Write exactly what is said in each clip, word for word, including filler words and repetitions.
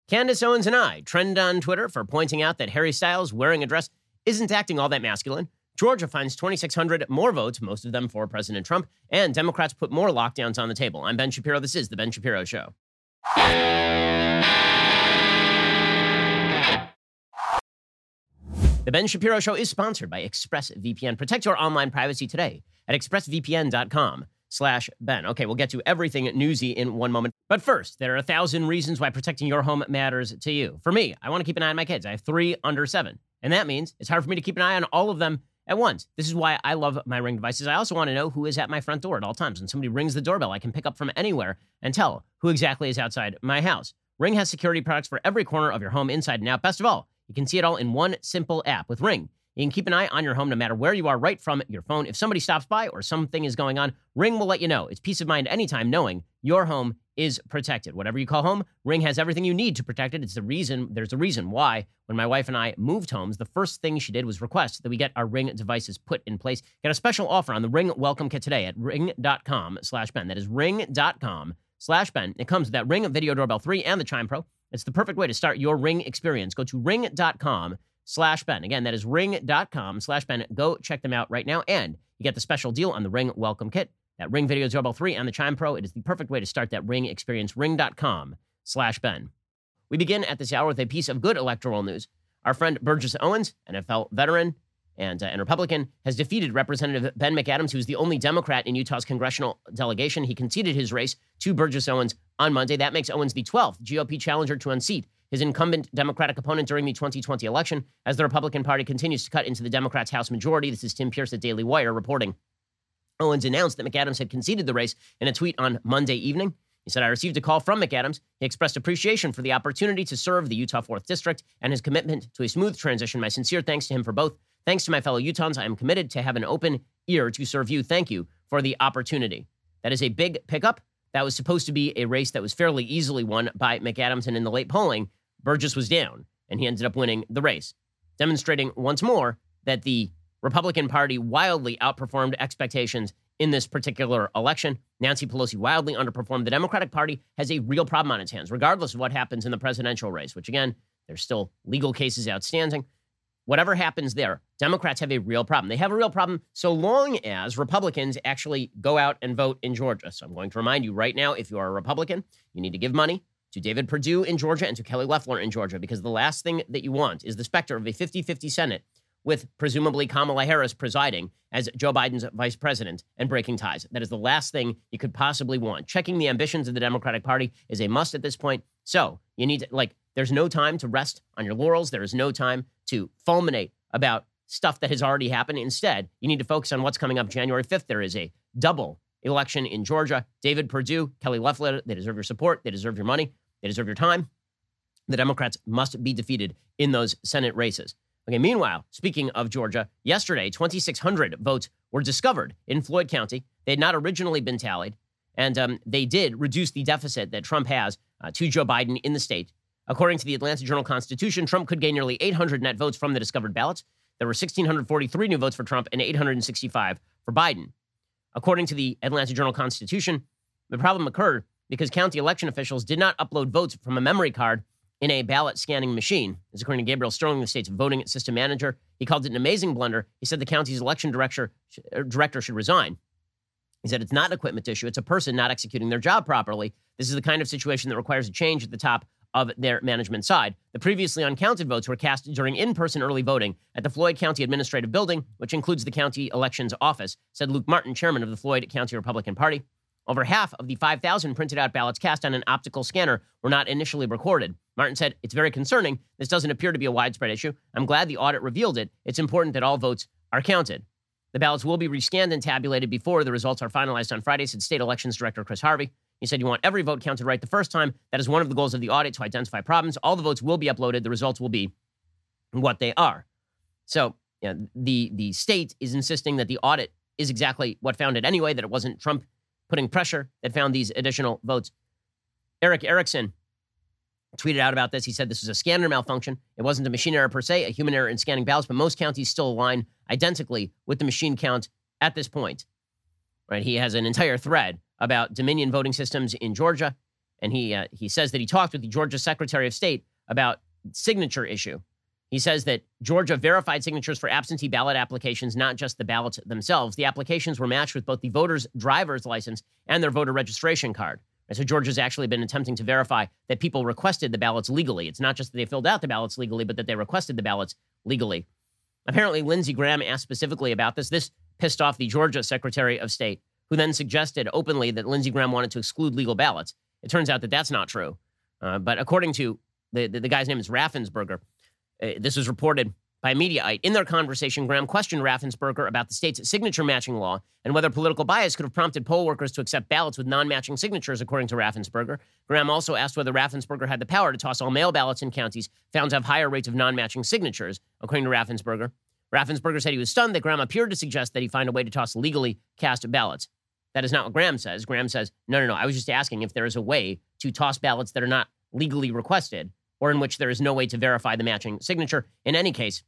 Candace Owens and I trend on Twitter for pointing out that Harry Styles wearing a dress isn't acting all that masculine. Georgia finds twenty-six hundred more votes, most of them for President Trump, and Democrats put more lockdowns on the table. I'm Ben Shapiro. This is The Ben Shapiro Show. The Ben Shapiro Show is sponsored by ExpressVPN. Protect your online privacy today at expressvpn.com slash Ben. Okay, we'll get to everything newsy in one moment. But first, there are a thousand reasons why protecting your home matters to you. For me, I want to keep an eye on my kids. I have three under seven. And that means it's hard for me to keep an eye on all of them at once. This is why I love my Ring devices. I also want to know who is at my front door at all times. When somebody rings the doorbell, I can pick up from anywhere and tell who exactly is outside my house. Ring has security products for every corner of your home, inside and out. Best of all, you can see it all in one simple app. With Ring, you can keep an eye on your home no matter where you are, right from your phone. If somebody stops by or something is going on, Ring will let you know. It's peace of mind anytime knowing your home is protected. Whatever you call home, Ring has everything you need to protect it. It's the reason, there's a reason why when my wife and I moved homes, the first thing she did was request that we get our Ring devices put in place. Get a special offer on the Ring welcome kit today at ring.com slash Ben. That is ring.com slash Ben. It comes with that Ring Video Doorbell three and the Chime Pro. It's the perfect way to start your Ring experience. Go to ring.com slash Ben. Again, that is ring.com slash Ben. Go check them out right now. And you get the special deal on the Ring welcome kit, that Ring Video Doorbell three and the Chime Pro. It is the perfect way to start that Ring experience. Ring.com slash Ben. We begin at this hour with a piece of good electoral news. Our friend Burgess Owens, N F L veteran and, uh, and Republican, has defeated Representative Ben McAdams, who is the only Democrat in Utah's congressional delegation. He conceded his race to Burgess Owens on Monday. That makes Owens the twelfth G O P challenger to unseat his incumbent Democratic opponent during the twenty twenty election, as the Republican Party continues to cut into the Democrats' House majority. This is Tim Pierce at Daily Wire reporting. Owens announced that McAdams had conceded the race in a tweet on Monday evening. He said, "I received a call from McAdams. He expressed appreciation for the opportunity to serve the Utah fourth District and his commitment to a smooth transition. My sincere thanks to him for both. Thanks to my fellow Utahns, I am committed to have an open ear to serve you. Thank you for the opportunity." That is a big pickup. That was supposed to be a race that was fairly easily won by McAdams, and in the late polling, Burgess was down, and he ended up winning the race, demonstrating once more that the Republican Party wildly outperformed expectations in this particular election. Nancy Pelosi wildly underperformed. The Democratic Party has a real problem on its hands, regardless of what happens in the presidential race, which, again, there's still legal cases outstanding. Whatever happens there, Democrats have a real problem. They have a real problem so long as Republicans actually go out and vote in Georgia. So I'm going to remind you right now, if you are a Republican, you need to give money to David Perdue in Georgia and to Kelly Loeffler in Georgia, because the last thing that you want is the specter of a fifty-fifty Senate with presumably Kamala Harris presiding as Joe Biden's vice president and breaking ties. That is the last thing you could possibly want. Checking the ambitions of the Democratic Party is a must at this point. So you need to, like, there's no time to rest on your laurels. There is no time to fulminate about stuff that has already happened. Instead, you need to focus on what's coming up January fifth. There is a double election in Georgia. David Perdue, Kelly Loeffler, they deserve your support. They deserve your money. They deserve your time. The Democrats must be defeated in those Senate races. Okay, meanwhile, speaking of Georgia, yesterday, twenty-six hundred votes were discovered in Floyd County. They had not originally been tallied, and um, they did reduce the deficit that Trump has uh, to Joe Biden in the state. According to the Atlanta Journal-Constitution, Trump could gain nearly eight hundred net votes from the discovered ballots. There were one thousand six hundred forty-three new votes for Trump and eight hundred sixty-five for Biden. According to the Atlanta Journal-Constitution, the problem occurred because county election officials did not upload votes from a memory card in a ballot scanning machine. As according to Gabriel Sterling, the state's voting system manager, he called it an amazing blunder. He said the county's election director, director should resign. He said it's not an equipment issue. It's a person not executing their job properly. This is the kind of situation that requires a change at the top of their management side. The previously uncounted votes were cast during in-person early voting at the Floyd County Administrative Building, which includes the county elections office, said Luke Martin, chairman of the Floyd County Republican Party. Over half of the five thousand printed out ballots cast on an optical scanner were not initially recorded. Martin said, "It's very concerning. This doesn't appear to be a widespread issue. I'm glad the audit revealed it. It's important that all votes are counted." The ballots will be rescanned and tabulated before the results are finalized on Friday, said State Elections Director Chris Harvey. He said, "You want every vote counted right the first time. That is one of the goals of the audit, to identify problems. All the votes will be uploaded. The results will be what they are." So you know, the, the state is insisting that the audit is exactly what found it anyway, that it wasn't Trump putting pressure that found these additional votes. Eric Erickson tweeted out about this. He said this was a scanner malfunction. It wasn't a machine error per se, a human error in scanning ballots, but most counties still align identically with the machine count at this point. Right? He has an entire thread about Dominion voting systems in Georgia. And he uh, he says that he talked with the Georgia Secretary of State about signature issue. He says that Georgia verified signatures for absentee ballot applications, not just the ballots themselves. The applications were matched with both the voter's driver's license and their voter registration card. And so Georgia's actually been attempting to verify that people requested the ballots legally. It's not just that they filled out the ballots legally, but that they requested the ballots legally. Apparently, Lindsey Graham asked specifically about this. This pissed off the Georgia Secretary of State, who then suggested openly that Lindsey Graham wanted to exclude legal ballots. It turns out that that's not true. Uh, but according to the, the, the guy's name is Raffensperger, uh, this was reported by Mediaite. In their conversation, Graham questioned Raffensperger about the state's signature matching law and whether political bias could have prompted poll workers to accept ballots with non-matching signatures, according to Raffensperger. Graham also asked whether Raffensperger had the power to toss all mail ballots in counties found to have higher rates of non-matching signatures, according to Raffensperger. Raffensperger said he was stunned that Graham appeared to suggest that he find a way to toss legally cast ballots. That is not what Graham says. Graham says, no, no, no, I was just asking if there is a way to toss ballots that are not legally requested or in which there is no way to verify the matching signature. In any case,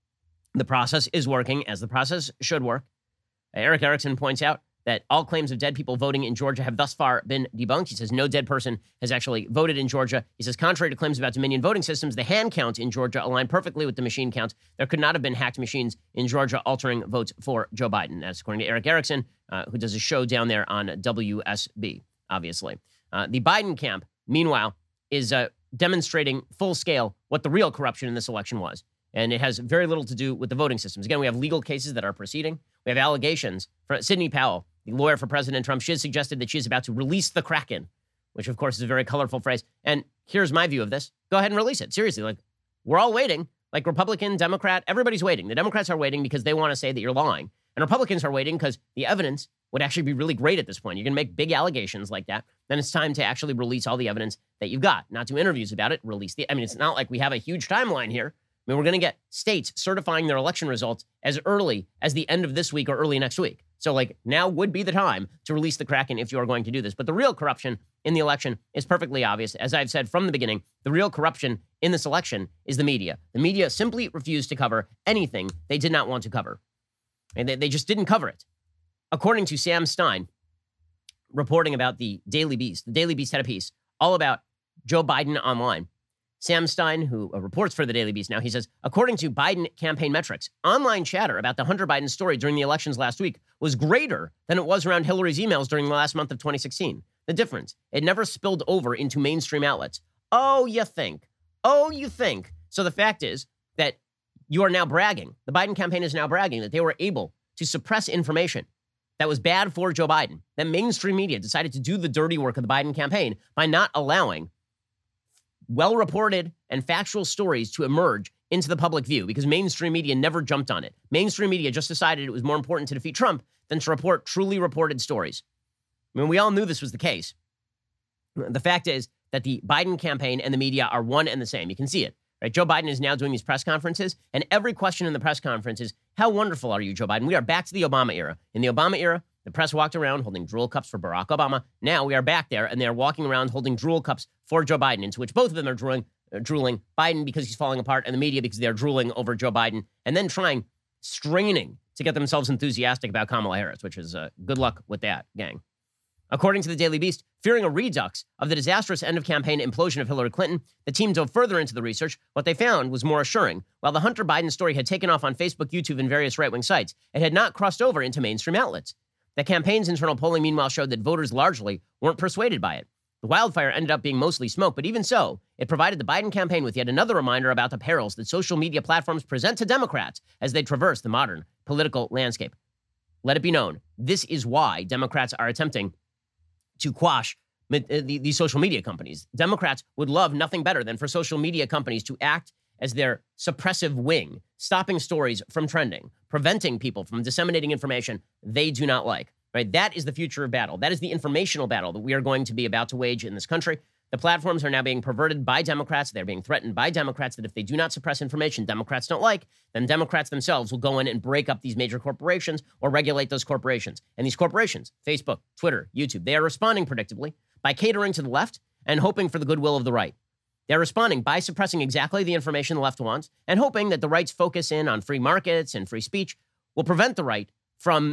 the process is working as the process should work. Eric Erickson points out that all claims of dead people voting in Georgia have thus far been debunked. He says no dead person has actually voted in Georgia. He says contrary to claims about Dominion voting systems, the hand count in Georgia aligned perfectly with the machine count. There could not have been hacked machines in Georgia altering votes for Joe Biden. That's according to Eric Erickson, uh, who does a show down there on W S B, obviously. Uh, the Biden camp, meanwhile, is uh, demonstrating full scale what the real corruption in this election was. And it has very little to do with the voting systems. Again, we have legal cases that are proceeding. We have allegations from Sidney Powell, the lawyer for President Trump. She has suggested that she is about to release the Kraken, which, of course, is a very colorful phrase. And here's my view of this. Go ahead and release it. Seriously, like, we're all waiting. Like, Republican, Democrat, everybody's waiting. The Democrats are waiting because they want to say that you're lying. And Republicans are waiting because the evidence would actually be really great at this point. You're going to make big allegations like that. Then it's time to actually release all the evidence that you've got. Not do interviews about it, release the... I mean, it's not like we have a huge timeline here. I mean, we're going to get states certifying their election results as early as the end of this week or early next week. So, like, now would be the time to release the Kraken if you are going to do this. But the real corruption in the election is perfectly obvious. As I've said from the beginning, the real corruption in this election is the media. The media simply refused to cover anything they did not want to cover. And they, they just didn't cover it. According to Sam Stein, reporting about the Daily Beast, the Daily Beast had a piece all about Joe Biden online. Sam Stein, who uh, reports for the Daily Beast now, he says, according to Biden campaign metrics, online chatter about the Hunter Biden story during the elections last week was greater than it was around Hillary's emails during the last month of twenty sixteen. The difference, it never spilled over into mainstream outlets. Oh, you think? Oh, you think? So the fact is that you are now bragging. The Biden campaign is now bragging that they were able to suppress information that was bad for Joe Biden. That mainstream media decided to do the dirty work of the Biden campaign by not allowing well-reported and factual stories to emerge into the public view because mainstream media never jumped on it. Mainstream media just decided it was more important to defeat Trump than to report truly reported stories. I mean, we all knew this was the case. The fact is that the Biden campaign and the media are one and the same. You can see it, right? Joe Biden is now doing these press conferences, and every question in the press conference is, how wonderful are you, Joe Biden? We are back to the Obama era. In the Obama era, the press walked around holding drool cups for Barack Obama. Now we are back there, and they are walking around holding drool cups for Joe Biden, into which both of them are drooling, uh, drooling Biden because he's falling apart, and the media because they're drooling over Joe Biden, and then trying, straining to get themselves enthusiastic about Kamala Harris, which is uh, good luck with that, gang. According to the Daily Beast, fearing a redux of the disastrous end-of-campaign implosion of Hillary Clinton, the team dove further into the research. What they found was more assuring. While the Hunter Biden story had taken off on Facebook, YouTube, and various right-wing sites, it had not crossed over into mainstream outlets. The campaign's internal polling, meanwhile, showed that voters largely weren't persuaded by it. The wildfire ended up being mostly smoke, but even so, it provided the Biden campaign with yet another reminder about the perils that social media platforms present to Democrats as they traverse the modern political landscape. Let it be known, this is why Democrats are attempting to quash these social media companies. Democrats would love nothing better than for social media companies to act as their suppressive wing, stopping stories from trending, preventing people from disseminating information they do not like, right? That is the future of battle. That is the informational battle that we are going to be about to wage in this country. The platforms are now being perverted by Democrats. They're being threatened by Democrats that if they do not suppress information Democrats don't like, then Democrats themselves will go in and break up these major corporations or regulate those corporations. And these corporations, Facebook, Twitter, YouTube, they are responding predictably by catering to the left and hoping for the goodwill of the right. They're responding by suppressing exactly the information the left wants and hoping that the right's focus in on free markets and free speech will prevent the right from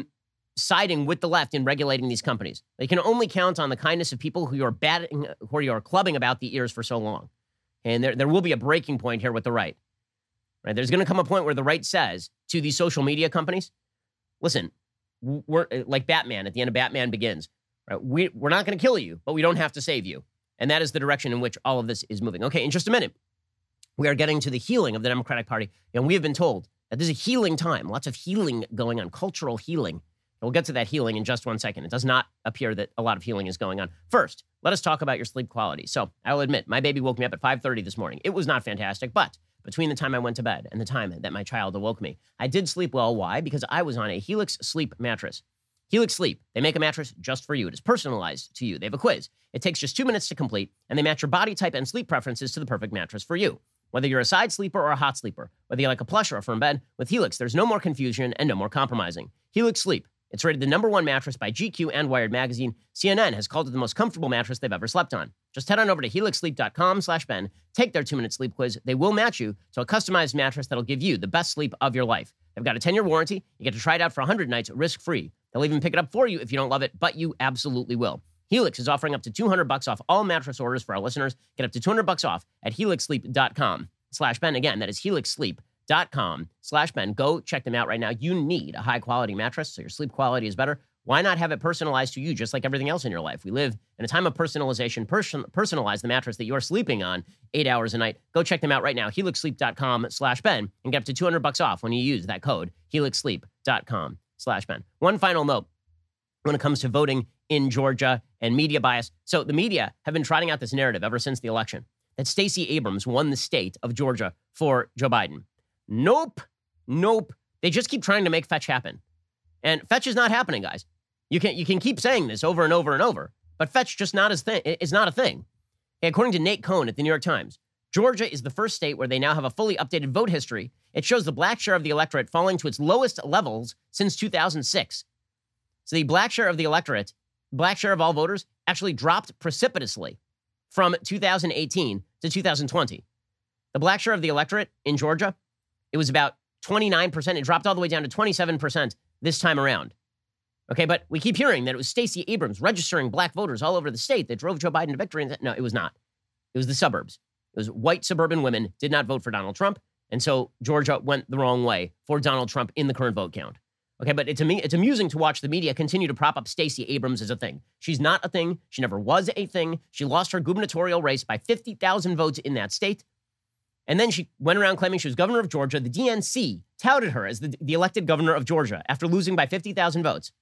siding with the left in regulating these companies. They can only count on the kindness of people who you're batting, who you're clubbing about the ears for so long. And there, there will be a breaking point here with the right. Right? There's going to come a point where the right says to these social media companies, listen, we're like Batman at the end of Batman Begins. Right? We, we're not going to kill you, but we don't have to save you. And that is the direction in which all of this is moving. Okay, in just a minute, we are getting to the healing of the Democratic Party. And we have been told that this is a healing time, lots of healing going on, cultural healing. We'll get to that healing in just one second. It does not appear that a lot of healing is going on. First, let us talk about your sleep quality. So I will admit, my baby woke me up at five thirty this morning. It was not fantastic, but between the time I went to bed and the time that my child awoke me, I did sleep well. Why? Because I was on a Helix Sleep mattress. Helix Sleep, they make a mattress just for you. It is personalized to you. They have a quiz. It takes just two minutes to complete, and they match your body type and sleep preferences to the perfect mattress for you. Whether you're a side sleeper or a hot sleeper, whether you like a plush or a firm bed, with Helix, there's no more confusion and no more compromising. Helix Sleep. It's rated the number one mattress by G Q and Wired Magazine. C N N has called it the most comfortable mattress they've ever slept on. Just head on over to helix sleep dot com slash Ben. Take their two-minute sleep quiz. They will match you to a customized mattress that'll give you the best sleep of your life. They've got a ten-year warranty. You get to try it out for one hundred nights risk-free. They'll even pick it up for you if you don't love it, but you absolutely will. Helix is offering up to two hundred bucks off all mattress orders for our listeners. Get up to two hundred bucks off at helix sleep dot com slash Ben. Again, that is helix sleep dot com slash Ben. Go check them out right now. You need a high-quality mattress so your sleep quality is better. Why not have it personalized to you just like everything else in your life? We live in a time of personalization. Person, personalize the mattress that you're sleeping on eight hours a night. Go check them out right now, helix sleep dot com slash Ben, and get up to two hundred bucks off when you use that code, helix sleep dot com slash Ben. One final note when it comes to voting in Georgia and media bias. So the media have been trotting out this narrative ever since the election that Stacey Abrams won the state of Georgia for Joe Biden. Nope. Nope. They just keep trying to make fetch happen. And fetch is not happening, guys. You can you can keep saying this over and over and over, but fetch just not as thing is not a thing. According to Nate Cohn at the New York Times, Georgia is the first state where they now have a fully updated vote history. It shows the black share of the electorate falling to its lowest levels since two thousand six. So the black share of the electorate, black share of all voters, actually dropped precipitously from two thousand eighteen to two thousand twenty. The black share of the electorate in Georgia, it was about twenty-nine percent. It dropped all the way down to twenty-seven percent this time around. Okay, but we keep hearing that it was Stacey Abrams registering black voters all over the state that drove Joe Biden to victory. No, it was not. It was the suburbs. It was white suburban women did not vote for Donald Trump, and so Georgia went the wrong way for Donald Trump in the current vote count. Okay, but it's, it's amusing to watch the media continue to prop up Stacey Abrams as a thing. She's not a thing. She never was a thing. She lost her gubernatorial race by fifty thousand votes in that state. And then she went around claiming she was governor of Georgia. The D N C touted her as the, the elected governor of Georgia after losing by fifty thousand votes.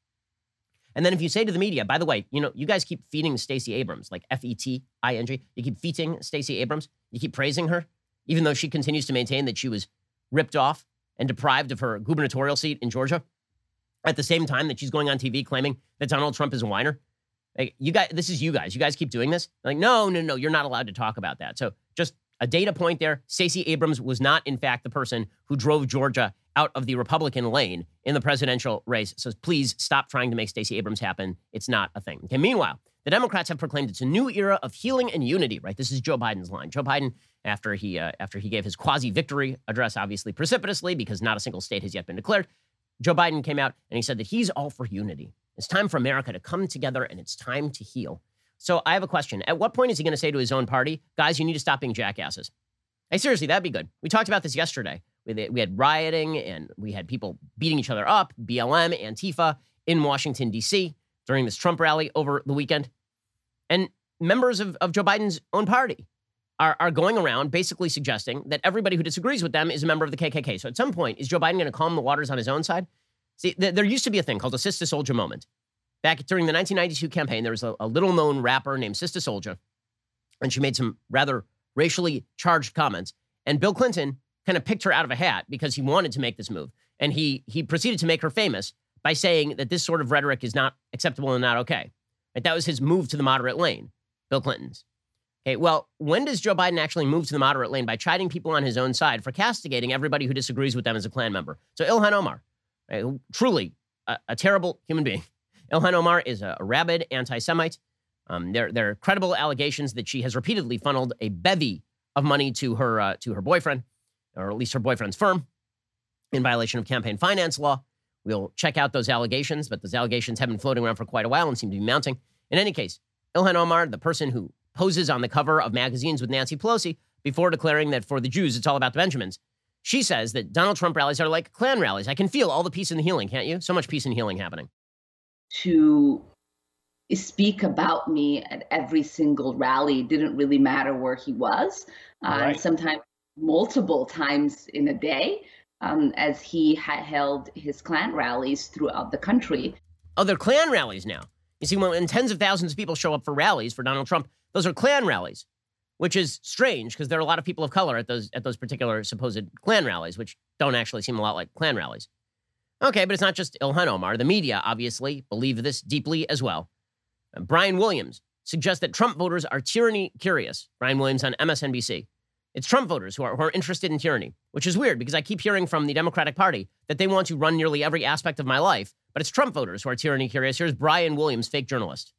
And then if you say to the media, by the way, you know, you guys keep feeding Stacey Abrams, like F E T I N G. You keep feeding Stacey Abrams. You keep praising her, even though she continues to maintain that she was ripped off and deprived of her gubernatorial seat in Georgia at the same time that she's going on T V claiming that Donald Trump is a whiner. Like, you guys, this is you guys. You guys keep doing this. Like, no, no, no, you're not allowed to talk about that. So just a data point there, Stacey Abrams was not, in fact, the person who drove Georgia out of the Republican lane in the presidential race. So please stop trying to make Stacey Abrams happen. It's not a thing. Okay, meanwhile, the Democrats have proclaimed it's a new era of healing and unity, right? This is Joe Biden's line. Joe Biden, after he uh, after he gave his quasi-victory address, obviously precipitously, because not a single state has yet been declared, Joe Biden came out and he said that he's all for unity. It's time for America to come together and it's time to heal. So I have a question. At what point is he going to say to his own party, guys, you need to stop being jackasses? Hey, seriously, that'd be good. We talked about this yesterday. We had rioting and we had people beating each other up, B L M, Antifa, in Washington, D C during this Trump rally over the weekend. And members of, of Joe Biden's own party are, are going around basically suggesting that everybody who disagrees with them is a member of the K K K. So at some point, is Joe Biden going to calm the waters on his own side? See, th- there used to be a thing called a Sister Soldier moment. Back during the nineteen ninety-two campaign, there was a, a little-known rapper named Sister Soldier, and she made some rather racially charged comments. And Bill Clinton kind of picked her out of a hat because he wanted to make this move. And he he proceeded to make her famous by saying that this sort of rhetoric is not acceptable and not okay. Right? That was his move to the moderate lane, Bill Clinton's. Okay, well, when does Joe Biden actually move to the moderate lane? By chiding people on his own side for castigating everybody who disagrees with them as a Klan member. So Ilhan Omar, right, truly a, a terrible human being. Ilhan Omar is a, a rabid anti-Semite. Um, there, there are credible allegations that she has repeatedly funneled a bevy of money to her uh, to her boyfriend, or at least her boyfriend's firm, in violation of campaign finance law. We'll check out those allegations, but those allegations have been floating around for quite a while and seem to be mounting. In any case, Ilhan Omar, the person who poses on the cover of magazines with Nancy Pelosi before declaring that for the Jews, it's all about the Benjamins, she says that Donald Trump rallies are like Klan rallies. I can feel all the peace and the healing, can't you? So much peace and healing happening. To speak about me at every single rally didn't really matter where he was. Uh, right. Sometimes multiple times in a day, um, as he had held his Klan rallies throughout the country. Oh, they're Klan rallies now. You see, when tens of thousands of people show up for rallies for Donald Trump, those are Klan rallies, which is strange because there are a lot of people of color at those at those particular supposed Klan rallies, which don't actually seem a lot like Klan rallies. Okay, but it's not just Ilhan Omar. The media, obviously, believe this deeply as well. Uh, Brian Williams suggests that Trump voters are tyranny curious. Brian Williams on M S N B C. It's Trump voters who are, who are interested in tyranny, which is weird because I keep hearing from the Democratic Party that they want to run nearly every aspect of my life, but it's Trump voters who are tyranny curious. Here's Brian Williams, fake journalist.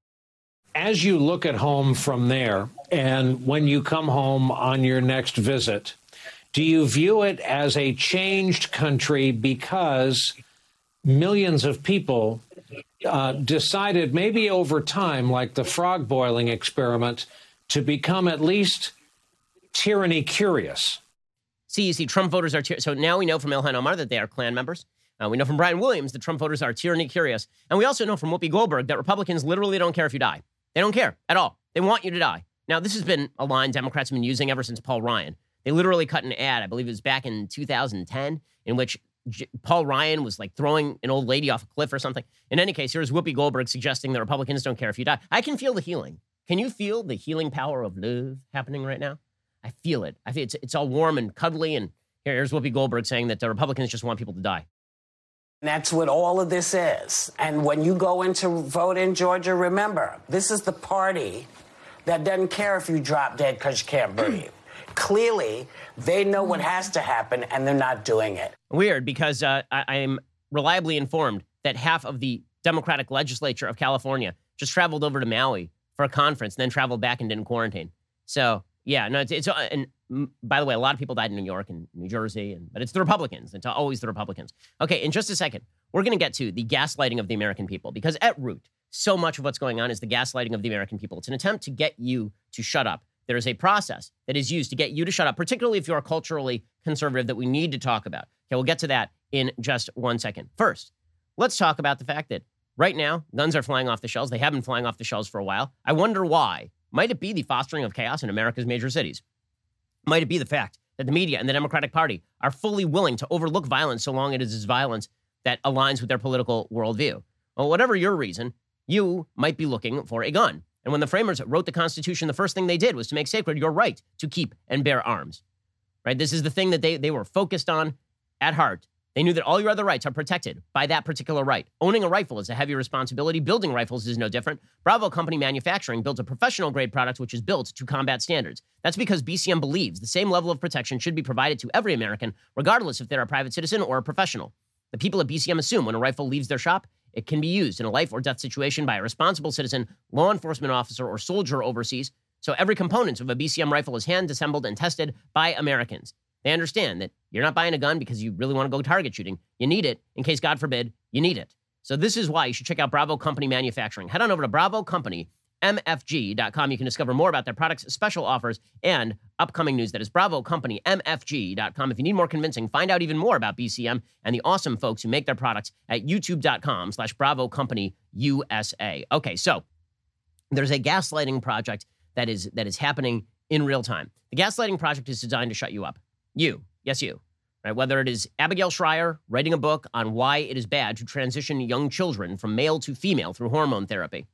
As you look at home from there, and when you come home on your next visit, do you view it as a changed country because millions of people uh, decided maybe over time, like the frog boiling experiment, to become at least tyranny curious? See, you see, Trump voters are tyr- so now we know from Ilhan Omar that they are Klan members. Uh, we know from Brian Williams that Trump voters are tyranny curious, and we also know from Whoopi Goldberg that Republicans literally don't care if you die. They don't care at all. They want you to die. Now, this has been a line Democrats have been using ever since Paul Ryan. They literally cut an ad, I believe it was back in two thousand ten, in which J- Paul Ryan was like throwing an old lady off a cliff or something. In any case, here's Whoopi Goldberg suggesting that Republicans don't care if you die. I can feel the healing. Can you feel the healing power of love happening right now? I feel it. I feel it's it's all warm and cuddly. And here, here's Whoopi Goldberg saying that the Republicans just want people to die. That's what all of this is. And when you go in to vote in Georgia, remember, this is the party that doesn't care if you drop dead because you can't breathe. Clearly, they know what has to happen, and they're not doing it. Weird, because uh, I, I am reliably informed that half of the Democratic legislature of California just traveled over to Maui for a conference, and then traveled back and didn't quarantine. So, yeah, no, it's, it's uh, and by the way, a lot of people died in New York and New Jersey, and but it's the Republicans. It's always the Republicans. Okay, in just a second, we're going to get to the gaslighting of the American people, because at root, so much of what's going on is the gaslighting of the American people. It's an attempt to get you to shut up. There is a process that is used to get you to shut up, particularly if you are culturally conservative, that we need to talk about. Okay, we'll get to that in just one second. First, let's talk about the fact that right now, guns are flying off the shelves. They have been flying off the shelves for a while. I wonder why. Might it be the fostering of chaos in America's major cities? Might it be the fact that the media and the Democratic Party are fully willing to overlook violence so long it is violence that aligns with their political worldview? Well, whatever your reason, you might be looking for a gun. And when the framers wrote the Constitution, the first thing they did was to make sacred your right to keep and bear arms. Right? This is the thing that they, they were focused on at heart. They knew that all your other rights are protected by that particular right. Owning a rifle is a heavy responsibility. Building rifles is no different. Bravo Company Manufacturing builds a professional-grade product which is built to combat standards. That's because B C M believes the same level of protection should be provided to every American, regardless if they're a private citizen or a professional. The people at B C M assume when a rifle leaves their shop, it can be used in a life or death situation by a responsible citizen, law enforcement officer, or soldier overseas. So every component of a B C M rifle is hand-assembled and tested by Americans. They understand that you're not buying a gun because you really want to go target shooting. You need it in case, God forbid, you need it. So this is why you should check out Bravo Company Manufacturing. Head on over to bravo company m f g dot com. You can discover more about their products, special offers, and upcoming news. That is bravo company m f g dot com. If you need more convincing, find out even more about B C M and the awesome folks who make their products at youtube dot com slash bravo company U S A. Okay, so there's a gaslighting project that is that is happening in real time. The gaslighting project is designed to shut you up. You, yes, you, right? Whether it is Abigail Shrier writing a book on why it is bad to transition young children from male to female through hormone therapy,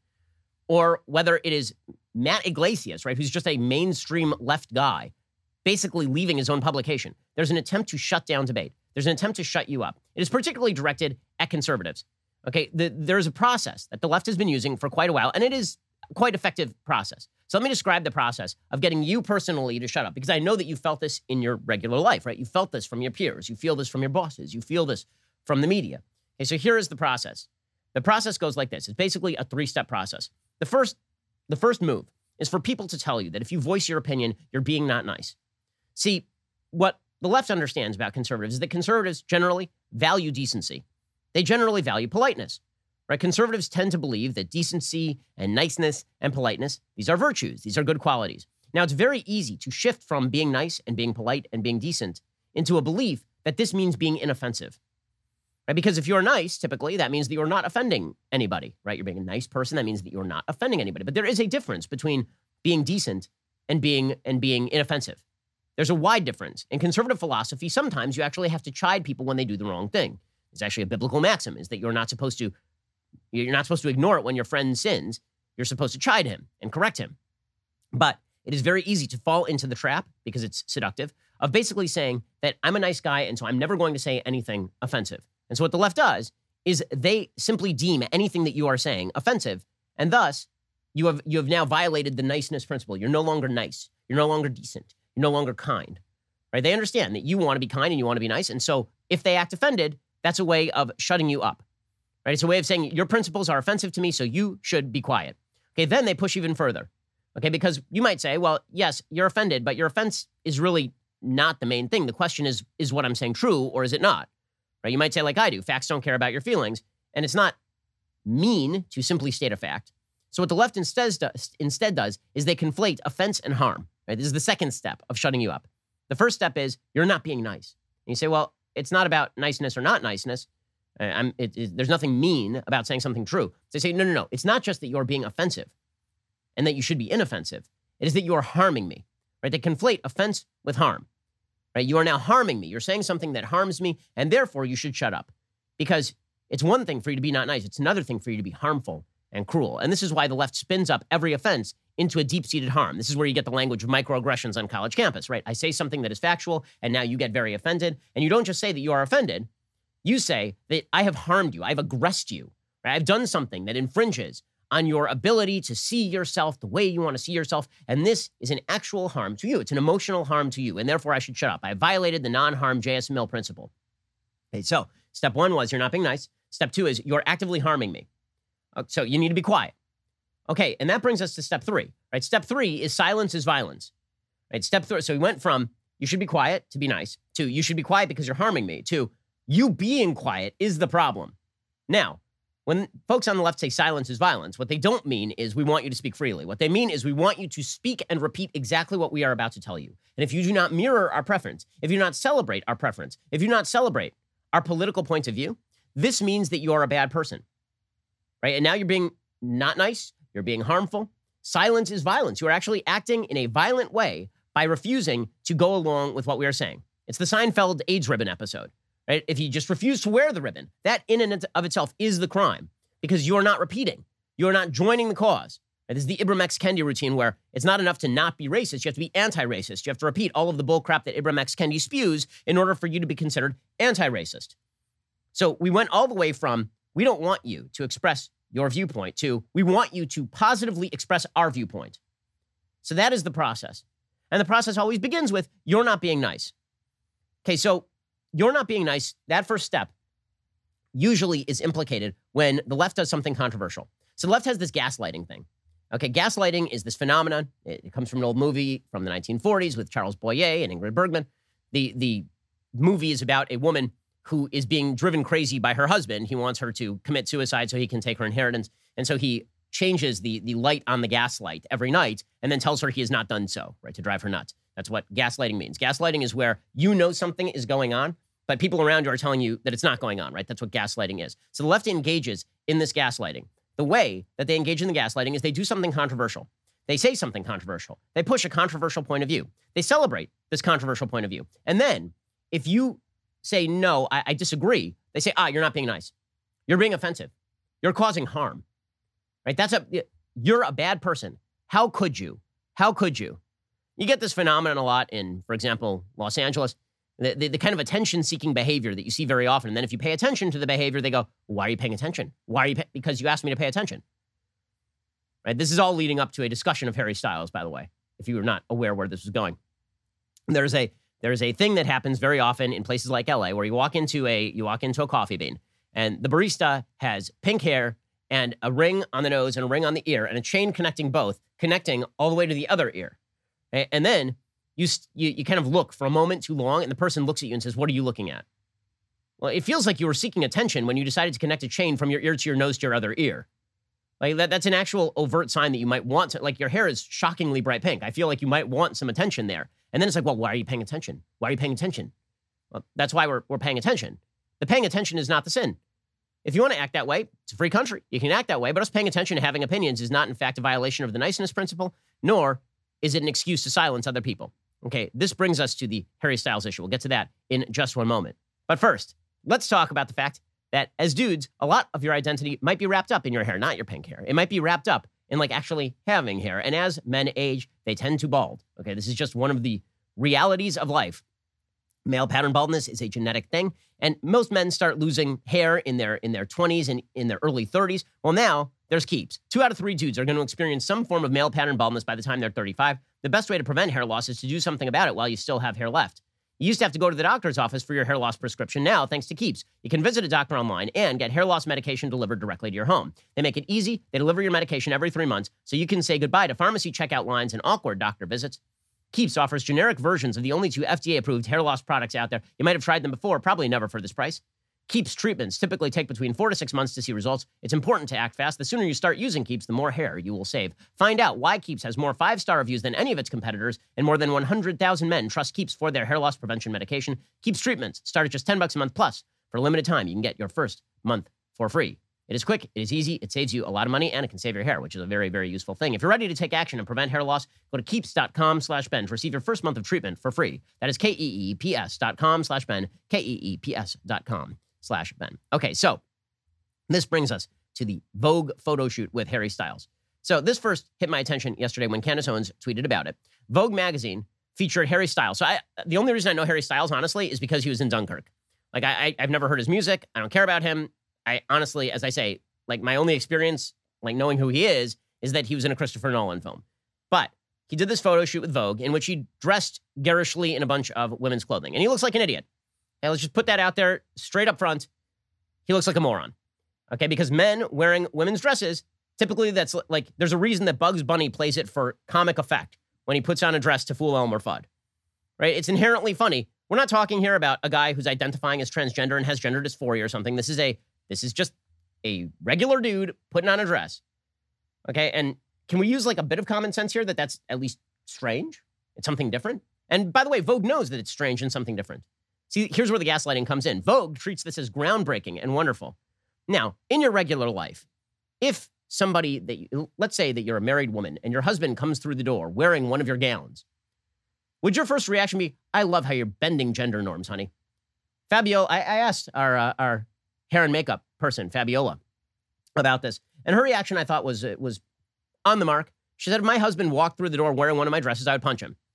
or whether it is Matt Iglesias, right, who's just a mainstream left guy, basically leaving his own publication. There's an attempt to shut down debate. There's an attempt to shut you up. It is particularly directed at conservatives. Okay, the, there's a process that the left has been using for quite a while, and it is quite effective process. So let me describe the process of getting you personally to shut up, because I know that you felt this in your regular life, right? You felt this from your peers. You feel this from your bosses. You feel this from the media. Okay, so here is the process. The process goes like this. It's basically a three-step process. The first, the first move is for people to tell you that if you voice your opinion, you're being not nice. See, what the left understands about conservatives is that conservatives generally value decency. they generally value politeness, right? Conservatives tend to believe that decency and niceness and politeness, these are virtues. These are good qualities. Now, it's very easy to shift from being nice and being polite and being decent into a belief that this means being inoffensive, right? Because if you're nice, typically, that means that you're not offending anybody, right? You're being a nice person. That means that you're not offending anybody. But there is a difference between being decent and being and being inoffensive. There's a wide difference. In conservative philosophy, sometimes you actually have to chide people when they do the wrong thing. It's actually a biblical maxim, is that you're not supposed to, you're not supposed to ignore it when your friend sins. You're supposed to chide him and correct him. But it is very easy to fall into the trap, because it's seductive, of basically saying that I'm a nice guy, and so I'm never going to say anything offensive. And so what the left does is they simply deem anything that you are saying offensive, and thus you have you have now violated the niceness principle. You're no longer nice. You're no longer decent. You're no longer kind, right? They understand that you want to be kind and you want to be nice. And so if they act offended, that's a way of shutting you up, right? It's a way of saying your principles are offensive to me, so you should be quiet. Okay, then they push even further, okay? Because you might say, well, yes, you're offended, but your offense is really not the main thing. The question is, is what I'm saying true or is it not, right? You might say, like I do, facts don't care about your feelings. And it's not mean to simply state a fact. So what the left instead does, instead does is they conflate offense and harm. Right? This is the second step of shutting you up. The first step is you're not being nice. And you say, well, it's not about niceness or not niceness. Uh, I'm, it, it, there's nothing mean about saying something true. So they say, no, no, no. It's not just that you're being offensive and that you should be inoffensive. It is that you are harming me. Right? They conflate offense with harm. Right? You are now harming me. You're saying something that harms me, and therefore you should shut up. Because it's one thing for you to be not nice. It's another thing for you to be harmful and cruel. And this is why the left spins up every offense into a deep-seated harm. This is where you get the language of microaggressions on college campus, right? I say something that is factual, and now you get very offended. And you don't just say that you are offended. You say that I have harmed you. I've aggressed you. Right? I've done something that infringes on your ability to see yourself the way you want to see yourself. And this is an actual harm to you. It's an emotional harm to you. And therefore, I should shut up. I violated the non-harm J S Mill principle. Okay, so step one was you're not being nice. Step two is you're actively harming me. So you need to be quiet. Okay, and that brings us to step three, right? Step three is silence is violence, right? Step three, so we went from you should be quiet to be nice, to you should be quiet because you're harming me, to you being quiet is the problem. Now, when folks on the left say silence is violence, what they don't mean is we want you to speak freely. What they mean is we want you to speak and repeat exactly what we are about to tell you. And if you do not mirror our preference, if you do not celebrate our preference, if you do not celebrate our political points of view, this means that you are a bad person, right? And now you're being not nice. You're being harmful. Silence is violence. You are actually acting in a violent way by refusing to go along with what we are saying. It's the Seinfeld AIDS ribbon episode, right? If you just refuse to wear the ribbon, that in and of itself is the crime because you are not repeating. You are not joining the cause. Right? This is the Ibram X. Kendi routine where it's not enough to not be racist. You have to be anti-racist. You have to repeat all of the bullcrap that Ibram X. Kendi spews in order for you to be considered anti-racist. So we went all the way from we don't want you to express your viewpoint to we want you to positively express our viewpoint. So that is the process. And the process always begins with you're not being nice. Okay, so you're not being nice, that first step usually is implicated when the left does something controversial. So the left has this gaslighting thing. Okay, gaslighting is this phenomenon. It comes from an old movie from the nineteen forties with Charles Boyer and Ingrid Bergman. The, the movie is about a woman who is being driven crazy by her husband. He wants her to commit suicide so he can take her inheritance. And so he changes the, the light on the gas light every night and then tells her he has not done so, right, to drive her nuts. That's what gaslighting means. Gaslighting is where you know something is going on, but people around you are telling you that it's not going on, right? That's what gaslighting is. So the left engages in this gaslighting. The way that they engage in the gaslighting is they do something controversial. They say something controversial. They push a controversial point of view. They celebrate this controversial point of view. And then if you say, no, I, I disagree, they say, ah, you're not being nice. You're being offensive. You're causing harm, right? That's a, you're a bad person. How could you? How could you? You get this phenomenon a lot in, for example, Los Angeles, the, the, the kind of attention-seeking behavior that you see very often. And then if you pay attention to the behavior, they go, why are you paying attention? Why are you pay-? Because you asked me to pay attention, right? This is all leading up to a discussion of Harry Styles, by the way, if you were not aware where this was going. There's a There's a thing that happens very often in places like L A where you walk into a you walk into a coffee bean and the barista has pink hair and a ring on the nose and a ring on the ear and a chain connecting both, connecting all the way to the other ear. And then you you, you kind of look for a moment too long and the person looks at you and says, what are you looking at? Well, it feels like you were seeking attention when you decided to connect a chain from your ear to your nose to your other ear. Like that, that's an actual overt sign that you might want to, like your hair is shockingly bright pink. I feel like you might want some attention there. And then it's like, well, why are you paying attention? Why are you paying attention? Well, that's why we're, we're paying attention. The paying attention is not the sin. If you want to act that way, it's a free country. You can act that way, but us paying attention and having opinions is not, in fact, a violation of the niceness principle, nor is it an excuse to silence other people. Okay, this brings us to the Harry Styles issue. We'll get to that in just one moment. But first, let's talk about the fact that as dudes, a lot of your identity might be wrapped up in your hair, not your pink hair. It might be wrapped up in like actually having hair. And as men age, they tend to bald. Okay, this is just one of the realities of life. Male pattern baldness is a genetic thing, and most men start losing hair in their in their twenties and in their early thirties. Well, now there's keeps. Two out of three dudes are going to experience some form of male pattern baldness by the time they're thirty-five. The best way to prevent hair loss is to do something about it while you still have hair left. You used to have to go to the doctor's office for your hair loss prescription. Now, thanks to Keeps, you can visit a doctor online and get hair loss medication delivered directly to your home. They make it easy. They deliver your medication every three months, so you can say goodbye to pharmacy checkout lines and awkward doctor visits. Keeps offers generic versions of the only two F D A-approved hair loss products out there. You might have tried them before, probably never for this price. Keeps treatments typically take between four to six months to see results. It's important to act fast. The sooner you start using Keeps, the more hair you will save. Find out why Keeps has more five-star reviews than any of its competitors, and more than one hundred thousand men trust Keeps for their hair loss prevention medication. Keeps treatments start at just ten bucks a month plus. For a limited time, you can get your first month for free. It is quick, it is easy, it saves you a lot of money, and it can save your hair, which is a very, very useful thing. If you're ready to take action and prevent hair loss, go to keeps.com slash Ben to receive your first month of treatment for free. That is K-E-E-P-S dot com slash Ben, K-E-E-P-S dot com slash Ben. Okay, so this brings us to the Vogue photo shoot with Harry Styles. So this first hit my attention yesterday when Candace Owens tweeted about it. Vogue magazine featured Harry Styles. So I, the only reason I know Harry Styles, honestly, is because he was in Dunkirk. Like, I, I, I've never heard his music. I don't care about him. I honestly, as I say, like my only experience, like knowing who he is, is that he was in a Christopher Nolan film. But he did this photo shoot with Vogue in which he dressed garishly in a bunch of women's clothing. And he looks like an idiot. Okay, let's just put that out there straight up front. He looks like a moron. Okay, because men wearing women's dresses, typically that's like, there's a reason that Bugs Bunny plays it for comic effect when he puts on a dress to fool Elmer Fudd. Right? It's inherently funny. We're not talking here about a guy who's identifying as transgender and has gender dysphoria or something. This is a This is just a regular dude putting on a dress. Okay, and can we use like a bit of common sense here that that's at least strange? It's something different. And by the way, Vogue knows that it's strange and something different. See, here's where the gaslighting comes in. Vogue treats this as groundbreaking and wonderful. Now, in your regular life, if somebody that, you, let's say that you're a married woman and your husband comes through the door wearing one of your gowns, would your first reaction be, I love how you're bending gender norms, honey? Fabio, I, I asked our, uh, our hair and makeup person, Fabiola, about this. And her reaction, I thought, was, was on the mark. She said, if my husband walked through the door wearing one of my dresses, I would punch him.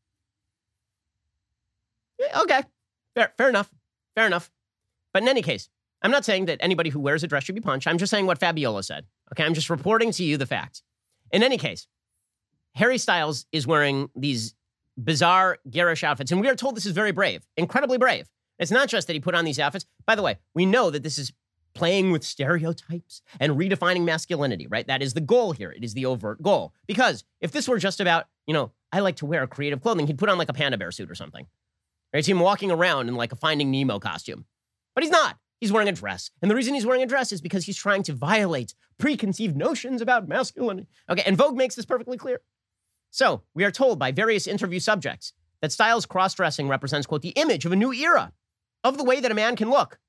Yeah, okay, fair, fair enough, fair enough. But in any case, I'm not saying that anybody who wears a dress should be punched. I'm just saying what Fabiola said. Okay, I'm just reporting to you the facts. In any case, Harry Styles is wearing these bizarre, garish outfits, and we are told this is very brave, incredibly brave. It's not just that he put on these outfits. By the way, we know that this is playing with stereotypes and redefining masculinity, right? That is the goal here. It is the overt goal. Because if this were just about, you know, I like to wear creative clothing, he'd put on like a panda bear suit or something. Right? See him walking around in like a Finding Nemo costume. But he's not. He's wearing a dress. And the reason he's wearing a dress is because he's trying to violate preconceived notions about masculinity. Okay, and Vogue makes this perfectly clear. So we are told by various interview subjects that Styles' cross-dressing represents, quote, the image of a new era of the way that a man can look.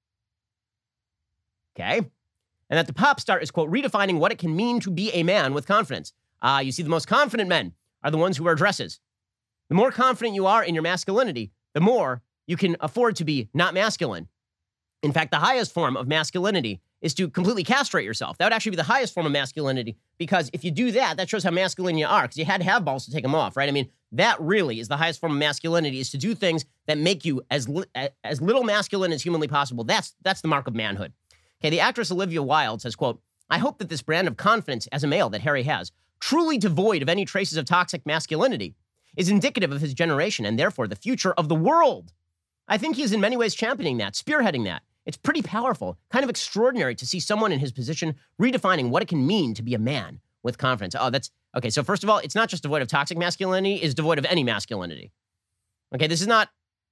Okay? And that the pop star is, quote, redefining what it can mean to be a man with confidence. Ah, uh, you see, the most confident men are the ones who wear dresses. The more confident you are in your masculinity, the more you can afford to be not masculine. In fact, the highest form of masculinity is to completely castrate yourself. That would actually be the highest form of masculinity, because if you do that, that shows how masculine you are, because you had to have balls to take them off, right? I mean, that really is the highest form of masculinity, is to do things that make you as, li- as little masculine as humanly possible. That's, that's the mark of manhood. Okay, the actress Olivia Wilde says, quote, I hope that this brand of confidence as a male that Harry has, truly devoid of any traces of toxic masculinity, is indicative of his generation and therefore the future of the world. I think he is in many ways championing that, spearheading that. It's pretty powerful, kind of extraordinary to see someone in his position redefining what it can mean to be a man with confidence. Oh, that's, okay, so first of all, it's not just devoid of toxic masculinity, it's devoid of any masculinity. Okay, this is not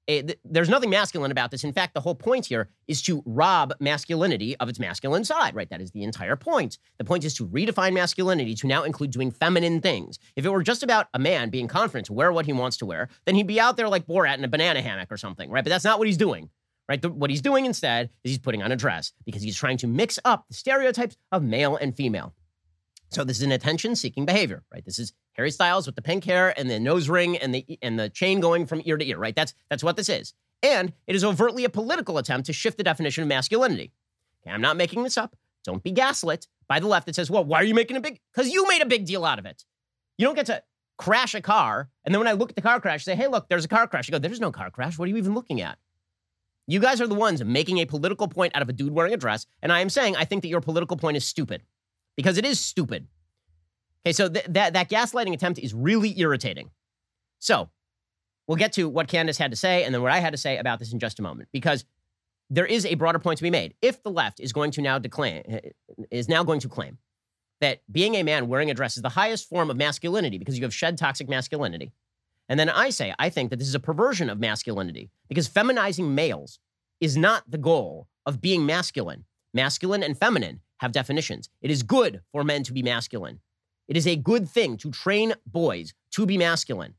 a, th- there's nothing masculine about this. In fact, the whole point here is to rob masculinity of its masculine side, right? That is the entire point. The point is to redefine masculinity to now include doing feminine things. If it were just about a man being confident to wear what he wants to wear, then he'd be out there like Borat in a banana hammock or something, right? But that's not what he's doing, right? The, what he's doing instead is he's putting on a dress because he's trying to mix up the stereotypes of male and female. So this is an attention-seeking behavior, right? This is Harry Styles with the pink hair and the nose ring and the and the chain going from ear to ear, right? That's that's what this is. And it is overtly a political attempt to shift the definition of masculinity. Okay, I'm not making this up. Don't be gaslit by the left that says, well, why are you making a big... Because you made a big deal out of it. You don't get to crash a car, and then when I look at the car crash, say, hey, look, there's a car crash. You go, there's no car crash. What are you even looking at? You guys are the ones making a political point out of a dude wearing a dress, and I am saying I think that your political point is stupid. Because it is stupid. Okay, so th- that, that gaslighting attempt is really irritating. So, we'll get to what Candace had to say and then what I had to say about this in just a moment. Because there is a broader point to be made. If the left is going to now declaim, is now going to claim that being a man wearing a dress is the highest form of masculinity because you have shed toxic masculinity, and then I say, I think that this is a perversion of masculinity because feminizing males is not the goal of being masculine. Masculine and feminine have definitions. It is good for men to be masculine. It is a good thing to train boys to be masculine.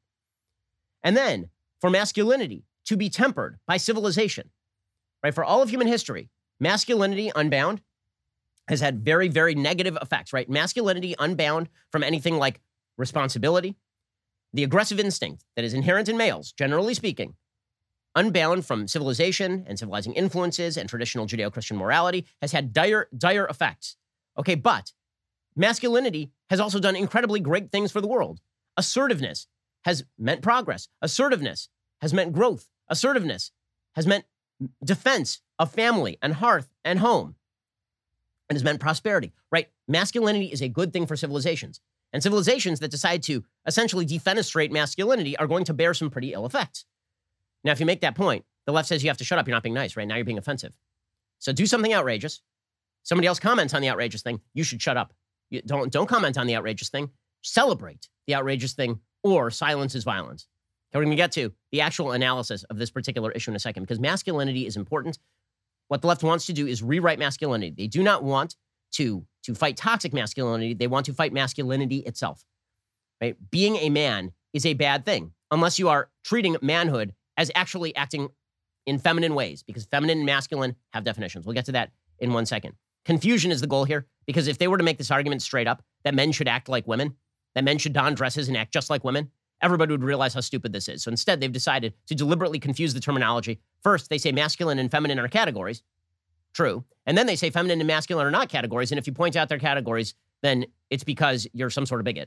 And then for masculinity to be tempered by civilization, right? For all of human history, masculinity unbound has had very, very negative effects, right? Masculinity unbound from anything like responsibility, the aggressive instinct that is inherent in males, generally speaking, unbound from civilization and civilizing influences and traditional Judeo-Christian morality, has had dire, dire effects. Okay, but masculinity has also done incredibly great things for the world. Assertiveness has meant progress. Assertiveness has meant growth. Assertiveness has meant defense of family and hearth and home. And has meant prosperity, right? Masculinity is a good thing for civilizations. And civilizations that decide to essentially defenestrate masculinity are going to bear some pretty ill effects. Now, if you make that point, the left says you have to shut up. You're not being nice, right? Now you're being offensive. So do something outrageous. Somebody else comments on the outrageous thing. You should shut up. You don't, don't comment on the outrageous thing. Celebrate the outrageous thing, or silence is violence. Okay, we're going to get to the actual analysis of this particular issue in a second because masculinity is important. What the left wants to do is rewrite masculinity. They do not want to, to fight toxic masculinity. They want to fight masculinity itself. Right? Being a man is a bad thing unless you are treating manhood as actually acting in feminine ways, because feminine and masculine have definitions. We'll get to that in one second. Confusion is the goal here, because if they were to make this argument straight up, that men should act like women, that men should don dresses and act just like women, everybody would realize how stupid this is. So instead, they've decided to deliberately confuse the terminology. First, they say masculine and feminine are categories. True. And then they say feminine and masculine are not categories. And if you point out their categories, then it's because you're some sort of bigot.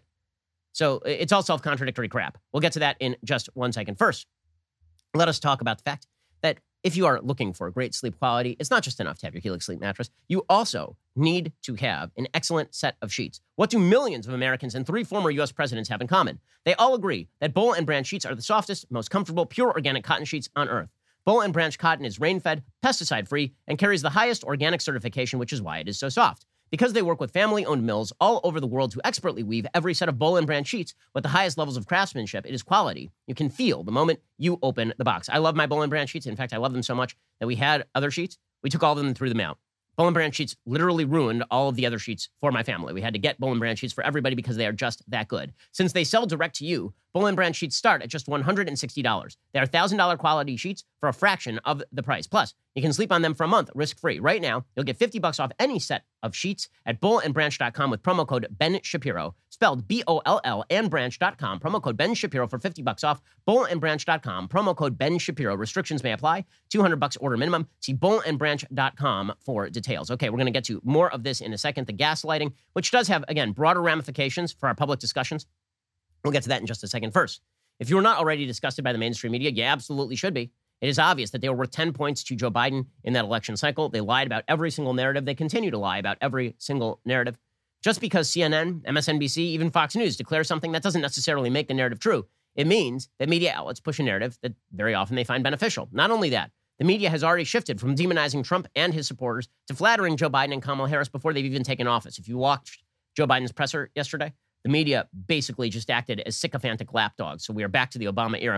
So it's all self-contradictory crap. We'll get to that in just one second. First, let us talk about the fact that if you are looking for great sleep quality, it's not just enough to have your Helix Sleep mattress. You also need to have an excellent set of sheets. What do millions of Americans and three former U S presidents have in common? They all agree that Boll and Branch sheets are the softest, most comfortable, pure organic cotton sheets on earth. Boll and Branch cotton is rain-fed, pesticide-free, and carries the highest organic certification, which is why it is so soft. Because they work with family-owned mills all over the world who expertly weave every set of Boll and Branch sheets with the highest levels of craftsmanship, it is quality you can feel the moment you open the box. I love my Boll and Branch sheets. In fact, I love them so much that we had other sheets. We took all of them and threw them out. Boll and Branch sheets literally ruined all of the other sheets for my family. We had to get Boll and Branch sheets for everybody because they are just that good. Since they sell direct to you, Boll and Branch sheets start at just one hundred sixty dollars. They are one thousand dollars quality sheets for a fraction of the price. Plus, you can sleep on them for a month risk-free. Right now, you'll get fifty bucks off any set of sheets at boll and branch dot com with promo code Ben Shapiro, spelled B O L L and branch dot com. Promo code Ben Shapiro for fifty bucks off. boll and branch dot com. Promo code Ben Shapiro. Restrictions may apply. two hundred bucks order minimum. See boll and branch dot com for details. Okay, we're going to get to more of this in a second. The gaslighting, which does have, again, broader ramifications for our public discussions. We'll get to that in just a second. First, if you're not already disgusted by the mainstream media, you absolutely should be. It is obvious that they were worth ten points to Joe Biden in that election cycle. They lied about every single narrative. They continue to lie about every single narrative. Just because C N N, M S N B C, even Fox News declare something, that doesn't necessarily make the narrative true. It means that media outlets push a narrative that very often they find beneficial. Not only that, the media has already shifted from demonizing Trump and his supporters to flattering Joe Biden and Kamala Harris before they've even taken office. If you watched Joe Biden's presser yesterday, the media basically just acted as sycophantic lapdogs. So we are back to the Obama era.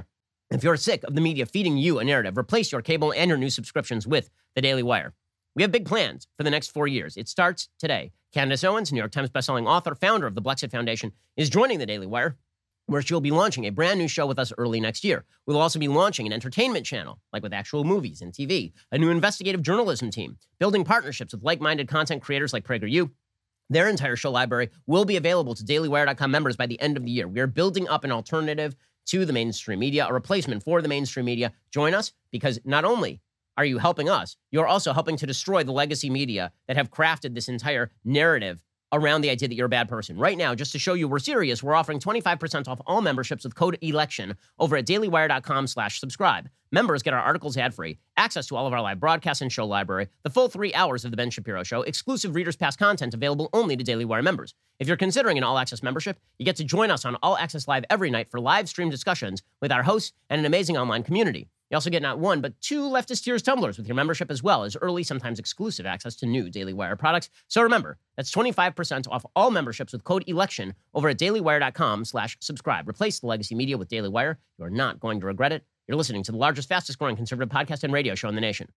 If you're sick of the media feeding you a narrative, replace your cable and your news subscriptions with The Daily Wire. We have big plans for the next four years. It starts today. Candace Owens, New York Times bestselling author, founder of the Blexit Foundation, is joining The Daily Wire, where she'll be launching a brand new show with us early next year. We'll also be launching an entertainment channel, like with actual movies and T V, a new investigative journalism team, building partnerships with like-minded content creators like PragerU. Their entire show library will be available to daily wire dot com members by the end of the year. We are building up an alternative to the mainstream media, a replacement for the mainstream media. Join us, because not only are you helping us, you're also helping to destroy the legacy media that have crafted this entire narrative around the idea that you're a bad person. Right now, just to show you we're serious, we're offering twenty-five percent off all memberships with code ELECTION over at daily wire dot com slash subscribe. Members get our articles ad-free, access to all of our live broadcasts and show library, the full three hours of The Ben Shapiro Show, exclusive Reader's Pass content available only to Daily Wire members. If you're considering an all-access membership, you get to join us on All Access Live every night for live stream discussions with our hosts and an amazing online community. You also get not one, but two Leftist Tears tumblers with your membership, as well as early, sometimes exclusive access to new Daily Wire products. So remember, that's twenty-five percent off all memberships with code ELECTION over at daily wire dot com slash subscribe. Replace the legacy media with Daily Wire. You're not going to regret it. You're listening to the largest, fastest growing conservative podcast and radio show in the nation.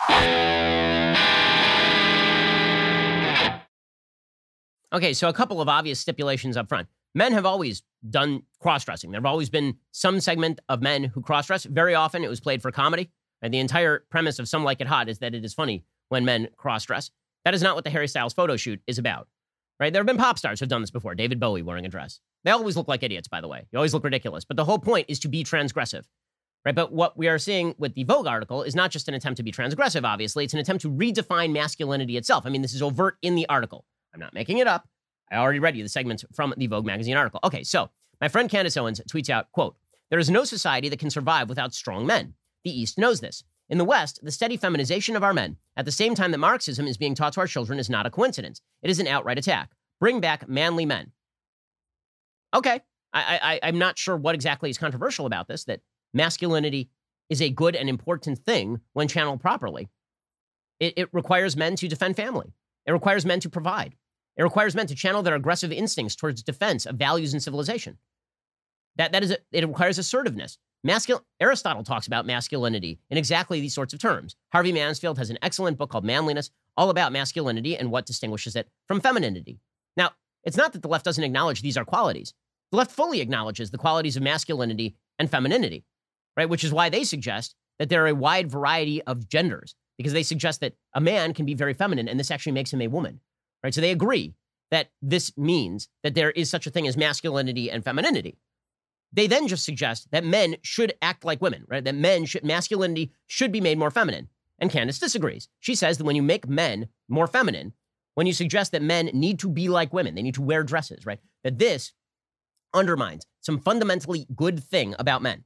Okay, so a couple of obvious stipulations up front. Men have always done cross-dressing. There have always been some segment of men who cross-dress. Very often it was played for comedy. And the entire premise of Some Like It Hot is that it is funny when men cross-dress. That is not what the Harry Styles photo shoot is about, right? There have been pop stars who have done this before. David Bowie wearing a dress. They always look like idiots, by the way. They always look ridiculous. But the whole point is to be transgressive, right? But what we are seeing with the Vogue article is not just an attempt to be transgressive, obviously. It's an attempt to redefine masculinity itself. I mean, this is overt in the article. I'm not making it up. I already read you the segments from the Vogue magazine article. Okay, so my friend Candace Owens tweets out, quote, "There is no society that can survive without strong men. The East knows this. In the West, the steady feminization of our men, at the same time that Marxism is being taught to our children, is not a coincidence. It is an outright attack. Bring back manly men." Okay, I, I, I'm not sure what exactly is controversial about this, that masculinity is a good and important thing when channeled properly. It, it requires men to defend family. It requires men to provide. It requires men to channel their aggressive instincts towards defense of values and civilization. That, that is a, it requires assertiveness. Mascul- Aristotle talks about masculinity in exactly these sorts of terms. Harvey Mansfield has an excellent book called Manliness, all about masculinity and what distinguishes it from femininity. Now, it's not that the left doesn't acknowledge these are qualities. The left fully acknowledges the qualities of masculinity and femininity, right? Which is why they suggest that there are a wide variety of genders, because they suggest that a man can be very feminine and this actually makes him a woman. Right, so they agree that this means that there is such a thing as masculinity and femininity. They then just suggest that men should act like women, right? That men should, masculinity should be made more feminine. And Candace disagrees. She says that when you make men more feminine, when you suggest that men need to be like women, they need to wear dresses, right? That this undermines some fundamentally good thing about men.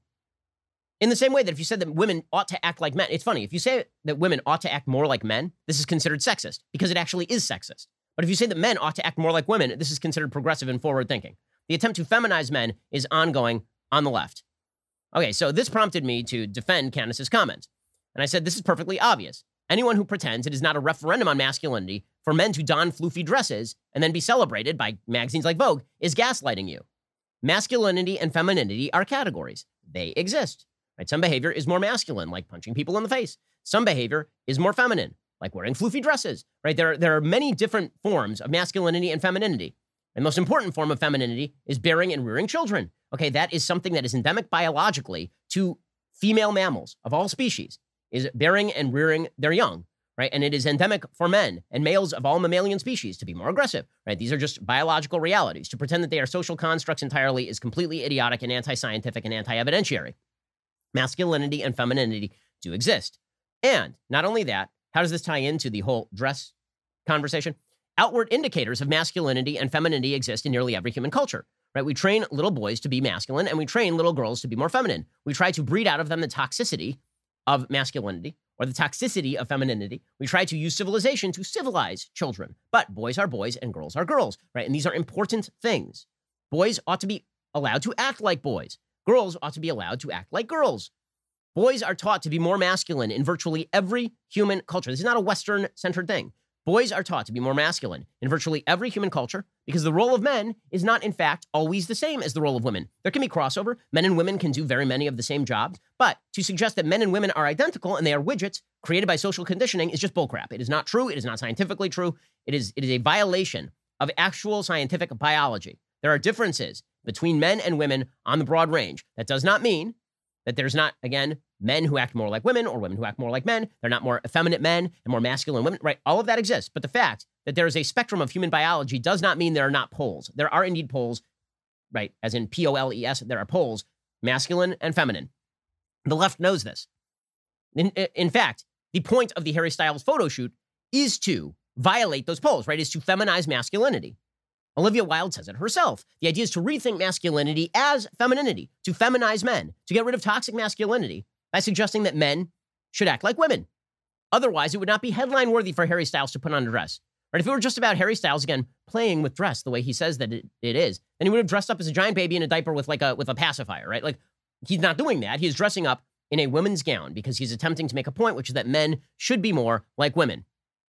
In the same way that if you said that women ought to act like men, it's funny, if you say that women ought to act more like men, this is considered sexist, because it actually is sexist. But if you say that men ought to act more like women, this is considered progressive and forward thinking. The attempt to feminize men is ongoing on the left. Okay, so this prompted me to defend Candace's comments. And I said, this is perfectly obvious. Anyone who pretends it is not a referendum on masculinity for men to don floofy dresses and then be celebrated by magazines like Vogue is gaslighting you. Masculinity and femininity are categories. They exist. Right? Some behavior is more masculine, like punching people in the face. Some behavior is more feminine, like wearing floofy dresses, right? There are, there are many different forms of masculinity and femininity. And the most important form of femininity is bearing and rearing children. Okay, that is something that is endemic biologically to female mammals of all species, is bearing and rearing their young, right? And it is endemic for men and males of all mammalian species to be more aggressive, right? These are just biological realities. To pretend that they are social constructs entirely is completely idiotic and anti-scientific and anti-evidentiary. Masculinity and femininity do exist. And not only that, how does this tie into the whole dress conversation? Outward indicators of masculinity and femininity exist in nearly every human culture, right? We train little boys to be masculine and we train little girls to be more feminine. We try to breed out of them the toxicity of masculinity or the toxicity of femininity. We try to use civilization to civilize children, but boys are boys and girls are girls, right? And these are important things. Boys ought to be allowed to act like boys. Girls ought to be allowed to act like girls. Boys are taught to be more masculine in virtually every human culture. This is not a Western-centered thing. Boys are taught to be more masculine in virtually every human culture because the role of men is not, in fact, always the same as the role of women. There can be crossover. Men and women can do very many of the same jobs. But to suggest that men and women are identical and they are widgets created by social conditioning is just bullcrap. It is not true. It is not scientifically true. It is, it is a violation of actual scientific biology. There are differences between men and women on the broad range. That does not mean that there's not, again, men who act more like women or women who act more like men. They're not more effeminate men and more masculine women, right? All of that exists. But the fact that there is a spectrum of human biology does not mean there are not poles. There are indeed poles, right? As in P O L E S, there are poles, masculine and feminine. The left knows this. In, in fact, the point of the Harry Styles photo shoot is to violate those poles, right? Is to feminize masculinity. Olivia Wilde says it herself. The idea is to rethink masculinity as femininity, to feminize men, to get rid of toxic masculinity by suggesting that men should act like women. Otherwise, it would not be headline worthy for Harry Styles to put on a dress. Right? If it were just about Harry Styles, again, playing with dress the way he says that it, it is, then he would have dressed up as a giant baby in a diaper with like a with a pacifier, right? Like, he's not doing that. He's dressing up in a woman's gown because he's attempting to make a point, which is that men should be more like women.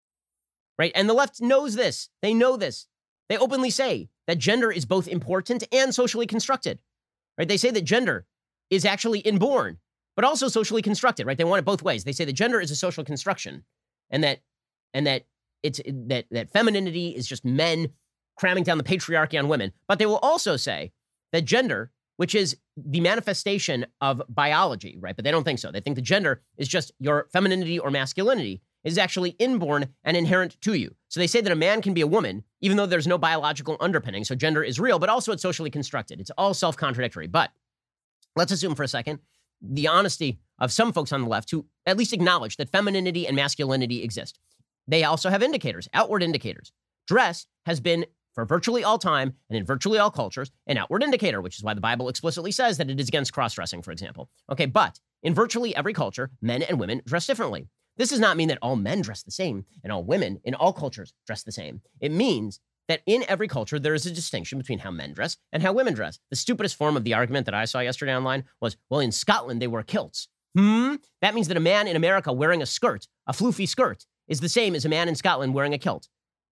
Right? And the left knows this. They know this. They openly say that gender is both important and socially constructed, right? They say that gender is actually inborn, but also socially constructed, right? They want it both ways. They say that gender is a social construction, and that and that it's that that femininity is just men cramming down the patriarchy on women. But they will also say that gender, which is the manifestation of biology, right? But they don't think so. They think the gender is just your femininity or masculinity is actually inborn and inherent to you. So they say that a man can be a woman, even though there's no biological underpinning. So gender is real, but also it's socially constructed. It's all self-contradictory. But let's assume for a second the honesty of some folks on the left who at least acknowledge that femininity and masculinity exist. They also have indicators, outward indicators. Dress has been, for virtually all time and in virtually all cultures, an outward indicator, which is why the Bible explicitly says that it is against cross-dressing, for example. Okay, but in virtually every culture, men and women dress differently. This does not mean that all men dress the same and all women in all cultures dress the same. It means that in every culture, there is a distinction between how men dress and how women dress. The stupidest form of the argument that I saw yesterday online was, well, in Scotland, they wear kilts. Hmm? That means that a man in America wearing a skirt, a floofy skirt, is the same as a man in Scotland wearing a kilt.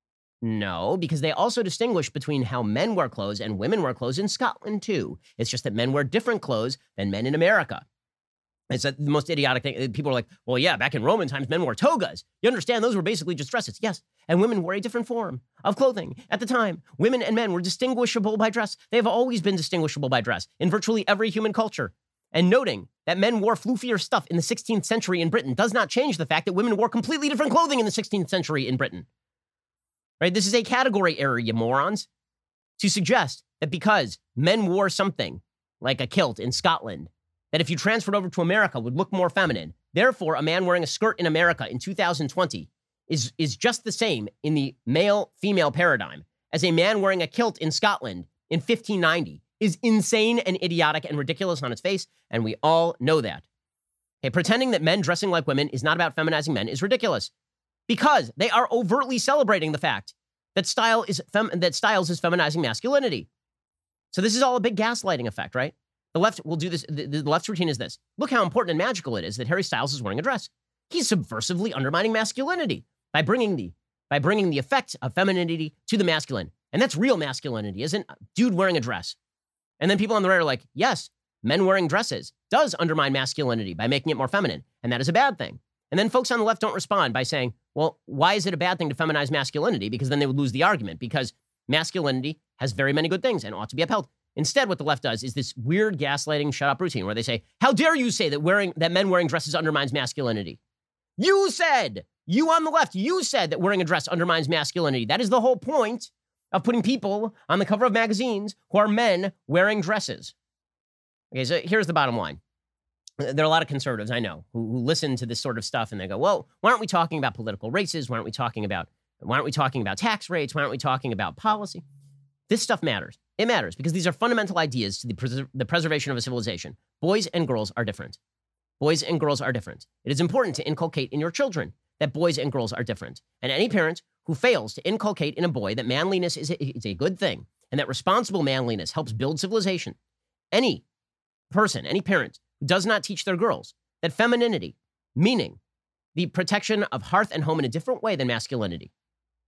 No, because they also distinguish between how men wear clothes and women wear clothes in Scotland, too. It's just that men wear different clothes than men in America. It's the most idiotic thing. People are like, well, yeah, back in Roman times, men wore togas. You understand? Those were basically just dresses. Yes. And women wore a different form of clothing. At the time, women and men were distinguishable by dress. They have always been distinguishable by dress in virtually every human culture. And noting that men wore floofier stuff in the sixteenth century in Britain does not change the fact that women wore completely different clothing in the sixteenth century in Britain. Right? This is a category error, you morons, to suggest that because men wore something like a kilt in Scotland, that if you transferred over to America would look more feminine. Therefore, a man wearing a skirt in America in two thousand twenty is, is just the same in the male-female paradigm as a man wearing a kilt in Scotland in fifteen ninety is insane and idiotic and ridiculous on its face, and we all know that. Okay, pretending that men dressing like women is not about feminizing men is ridiculous because they are overtly celebrating the fact that style is fem- that styles is feminizing masculinity. So this is all a big gaslighting effect, right? The left will do this. The, the left's routine is this. Look how important and magical it is that Harry Styles is wearing a dress. He's subversively undermining masculinity by bringing the by bringing the effect of femininity to the masculine. And that's real masculinity, isn't a dude wearing a dress. And then people on the right are like, yes, men wearing dresses does undermine masculinity by making it more feminine. And that is a bad thing. And then folks on the left don't respond by saying, well, why is it a bad thing to feminize masculinity? Because then they would lose the argument because masculinity has very many good things and ought to be upheld. Instead, what the left does is this weird gaslighting shut up routine where they say, how dare you say that wearing that men wearing dresses undermines masculinity? You said, you on the left, you said that wearing a dress undermines masculinity. That is the whole point of putting people on the cover of magazines who are men wearing dresses. Okay, so here's the bottom line. There are a lot of conservatives I know who, who listen to this sort of stuff and they go, well, why aren't we talking about political races? Why aren't we talking about, why aren't we talking about tax rates? Why aren't we talking about policy? This stuff matters. It matters because these are fundamental ideas to the, pres- the preservation of a civilization. Boys and girls are different. Boys and girls are different. It is important to inculcate in your children that boys and girls are different. And any parent who fails to inculcate in a boy that manliness is a, is a good thing and that responsible manliness helps build civilization, any person, any parent who does not teach their girls that femininity, meaning the protection of hearth and home in a different way than masculinity,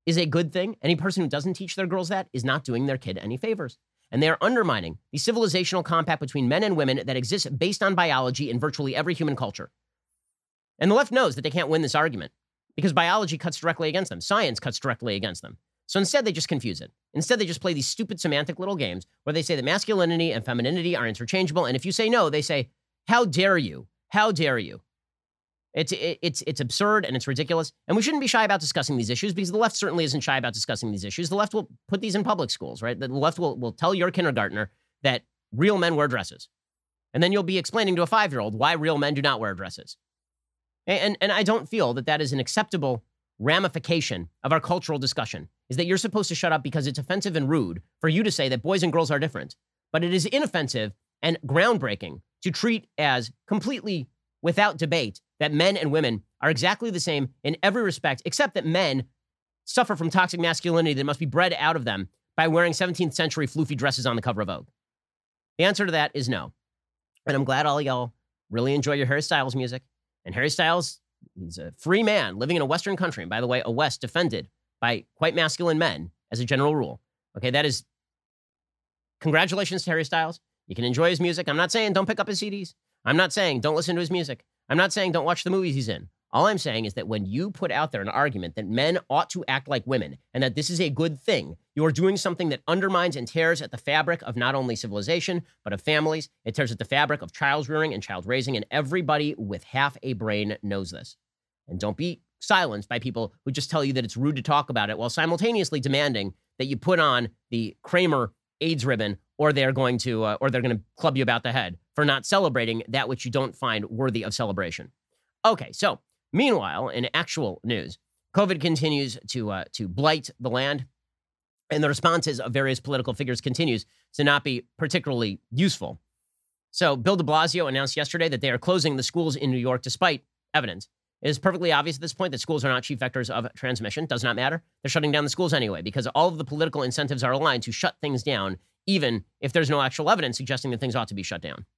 is a good thing. Any person who doesn't teach their girls that is not doing their kid any favors. And they are undermining the civilizational compact between men and women that exists based on biology in virtually every human culture. And the left knows that they can't win this argument because biology cuts directly against them. Science cuts directly against them. So instead, they just confuse it. Instead, they just play these stupid semantic little games where they say that masculinity and femininity are interchangeable. And if you say no, they say, how dare you? How dare you? It's, it, it's, it's absurd and it's ridiculous. And we shouldn't be shy about discussing these issues because the left certainly isn't shy about discussing these issues. The left will put these in public schools, right? The left will, will tell your kindergartner that real men wear dresses. And then you'll be explaining to a five-year-old why real men do not wear dresses. And, and, and I don't feel that that is an acceptable ramification of our cultural discussion, is that you're supposed to shut up because it's offensive and rude for you to say that boys and girls are different. But it is inoffensive and groundbreaking to treat as completely without debate that men and women are exactly the same in every respect, except that men suffer from toxic masculinity that must be bred out of them by wearing seventeenth century floofy dresses on the cover of Vogue. The answer to that is no. And I'm glad all y'all really enjoy your Harry Styles music. And Harry Styles, he's a free man living in a Western country. And by the way, a West defended by quite masculine men as a general rule. Okay, that is, congratulations to Harry Styles. You can enjoy his music. I'm not saying don't pick up his C Ds. I'm not saying don't listen to his music. I'm not saying don't watch the movies he's in. All I'm saying is that when you put out there an argument that men ought to act like women and that this is a good thing, you are doing something that undermines and tears at the fabric of not only civilization, but of families. It tears at the fabric of child rearing and child raising, and everybody with half a brain knows this. And don't be silenced by people who just tell you that it's rude to talk about it while simultaneously demanding that you put on the Kramer AIDS ribbon, or they're going to, uh, or they're going to club you about the head for not celebrating that which you don't find worthy of celebration. Okay, so meanwhile, in actual news, COVID continues to uh, to blight the land, and the responses of various political figures continues to not be particularly useful. So Bill de Blasio announced yesterday that they are closing the schools in New York despite evidence. It is perfectly obvious at this point that schools are not chief vectors of transmission. Does not matter. They're shutting down the schools anyway because all of the political incentives are aligned to shut things down, even if there's no actual evidence suggesting that things ought to be shut down.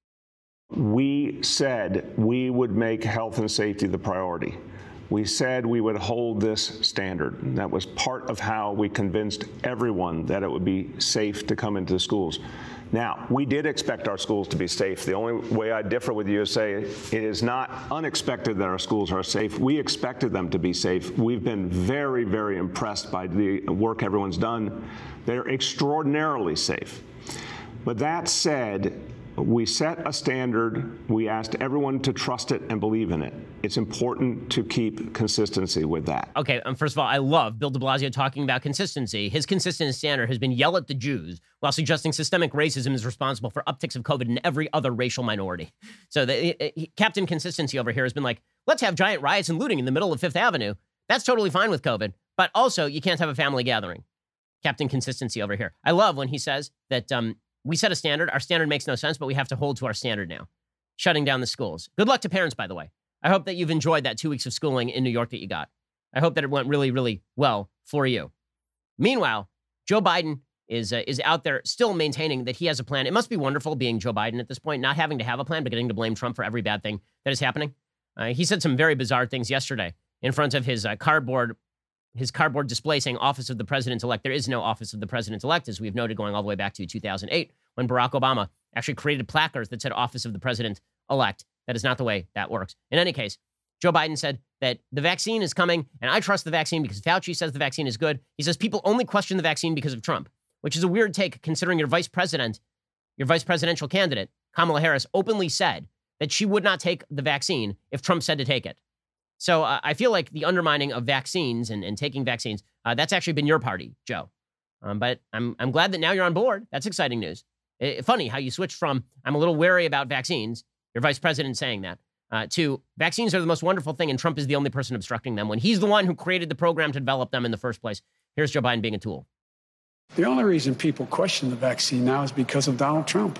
We said we would make health and safety the priority. We said we would hold this standard. And that was part of how we convinced everyone that it would be safe to come into the schools. Now, we did expect our schools to be safe. The only way I differ with you is say it is not unexpected that our schools are safe. We expected them to be safe. We've been very, very impressed by the work everyone's done. They're extraordinarily safe. But that said, we set a standard. We asked everyone to trust it and believe in it. It's important to keep consistency with that. Okay, um, first of all, I love Bill de Blasio talking about consistency. His consistent standard has been yell at the Jews while suggesting systemic racism is responsible for upticks of COVID in every other racial minority. So the, it, it, Captain Consistency over here has been like, let's have giant riots and looting in the middle of Fifth Avenue. That's totally fine with COVID, but also you can't have a family gathering. Captain Consistency over here. I love when he says that um, we set a standard. Our standard makes no sense, but we have to hold to our standard now. Shutting down the schools. Good luck to parents, by the way. I hope that you've enjoyed that two weeks of schooling in New York that you got. I hope that it went really, really well for you. Meanwhile, Joe Biden is uh, is out there still maintaining that he has a plan. It must be wonderful being Joe Biden at this point, not having to have a plan, but getting to blame Trump for every bad thing that is happening. Uh, he said some very bizarre things yesterday in front of his uh, cardboard his cardboard display saying Office of the President-elect. There is no Office of the President-elect, as we've noted, going all the way back to two thousand eight, when Barack Obama actually created placards that said Office of the President-elect. That is not the way that works. In any case, Joe Biden said that the vaccine is coming, and I trust the vaccine because Fauci says the vaccine is good. He says people only question the vaccine because of Trump, which is a weird take considering your vice president, your vice presidential candidate, Kamala Harris, openly said that she would not take the vaccine if Trump said to take it. So uh, I feel like the undermining of vaccines and, and taking vaccines, uh, that's actually been your party, Joe. Um, but I'm I'm glad that now you're on board. That's exciting news. It, funny how you switched from I'm a little wary about vaccines, your vice president saying that, uh, to vaccines are the most wonderful thing and Trump is the only person obstructing them when he's the one who created the program to develop them in the first place. Here's Joe Biden being a tool. The only reason people question the vaccine now is because of Donald Trump.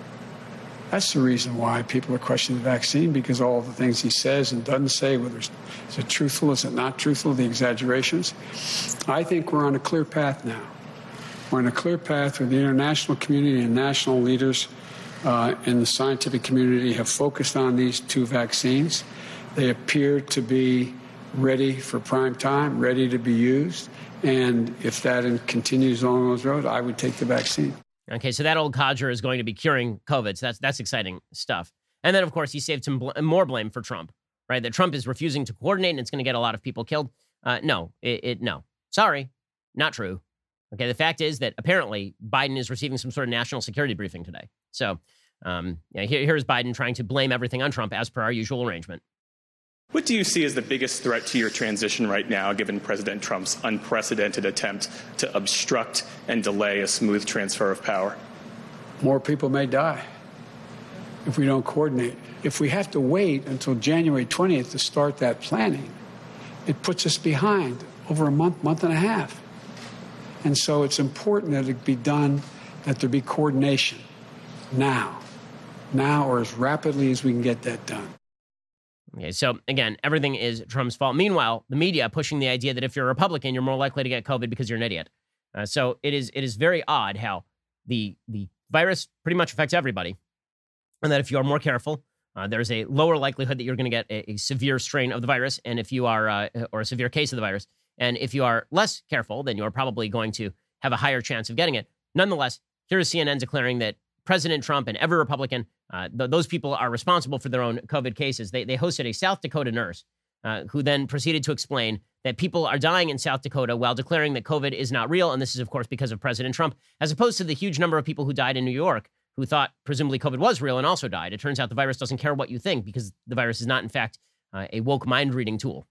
That's the reason why people are questioning the vaccine, because all the things he says and doesn't say, whether it's, is it truthful, is it not truthful, the exaggerations. I think we're on a clear path now. We're on a clear path where the international community and national leaders uh, in the scientific community have focused on these two vaccines. They appear to be ready for prime time, ready to be used. And if that continues along those roads, I would take the vaccine. Okay, so that old codger is going to be curing COVID. So that's that's exciting stuff. And then, of course, he saved some bl- more blame for Trump, right? That Trump is refusing to coordinate and it's going to get a lot of people killed. Uh, no, it, it no. Sorry, not true. Okay, the fact is that apparently Biden is receiving some sort of national security briefing today. So um, yeah, here, here's Biden trying to blame everything on Trump as per our usual arrangement. What do you see as the biggest threat to your transition right now, given President Trump's unprecedented attempt to obstruct and delay a smooth transfer of power? More people may die if we don't coordinate. If we have to wait until January twentieth to start that planning, it puts us behind over a month, month and a half. And so it's important that it be done, that there be coordination now, now or as rapidly as we can get that done. Okay, so again, everything is Trump's fault. Meanwhile, the media pushing the idea that if you're a Republican, you're more likely to get COVID because you're an idiot. Uh, so it is it is very odd how the the virus pretty much affects everybody, and that if you are more careful, uh, there's a lower likelihood that you're going to get a, a severe strain of the virus, and if you are uh, or a severe case of the virus, and if you are less careful, then you are probably going to have a higher chance of getting it. Nonetheless, here is C N N declaring that President Trump and every Republican, uh, th- those people are responsible for their own COVID cases. They, they hosted a South Dakota nurse uh, who then proceeded to explain that people are dying in South Dakota while declaring that COVID is not real. And this is, of course, because of President Trump, as opposed to the huge number of people who died in New York who thought presumably COVID was real and also died. It turns out the virus doesn't care what you think because the virus is not, in fact, uh, a woke mind reading tool.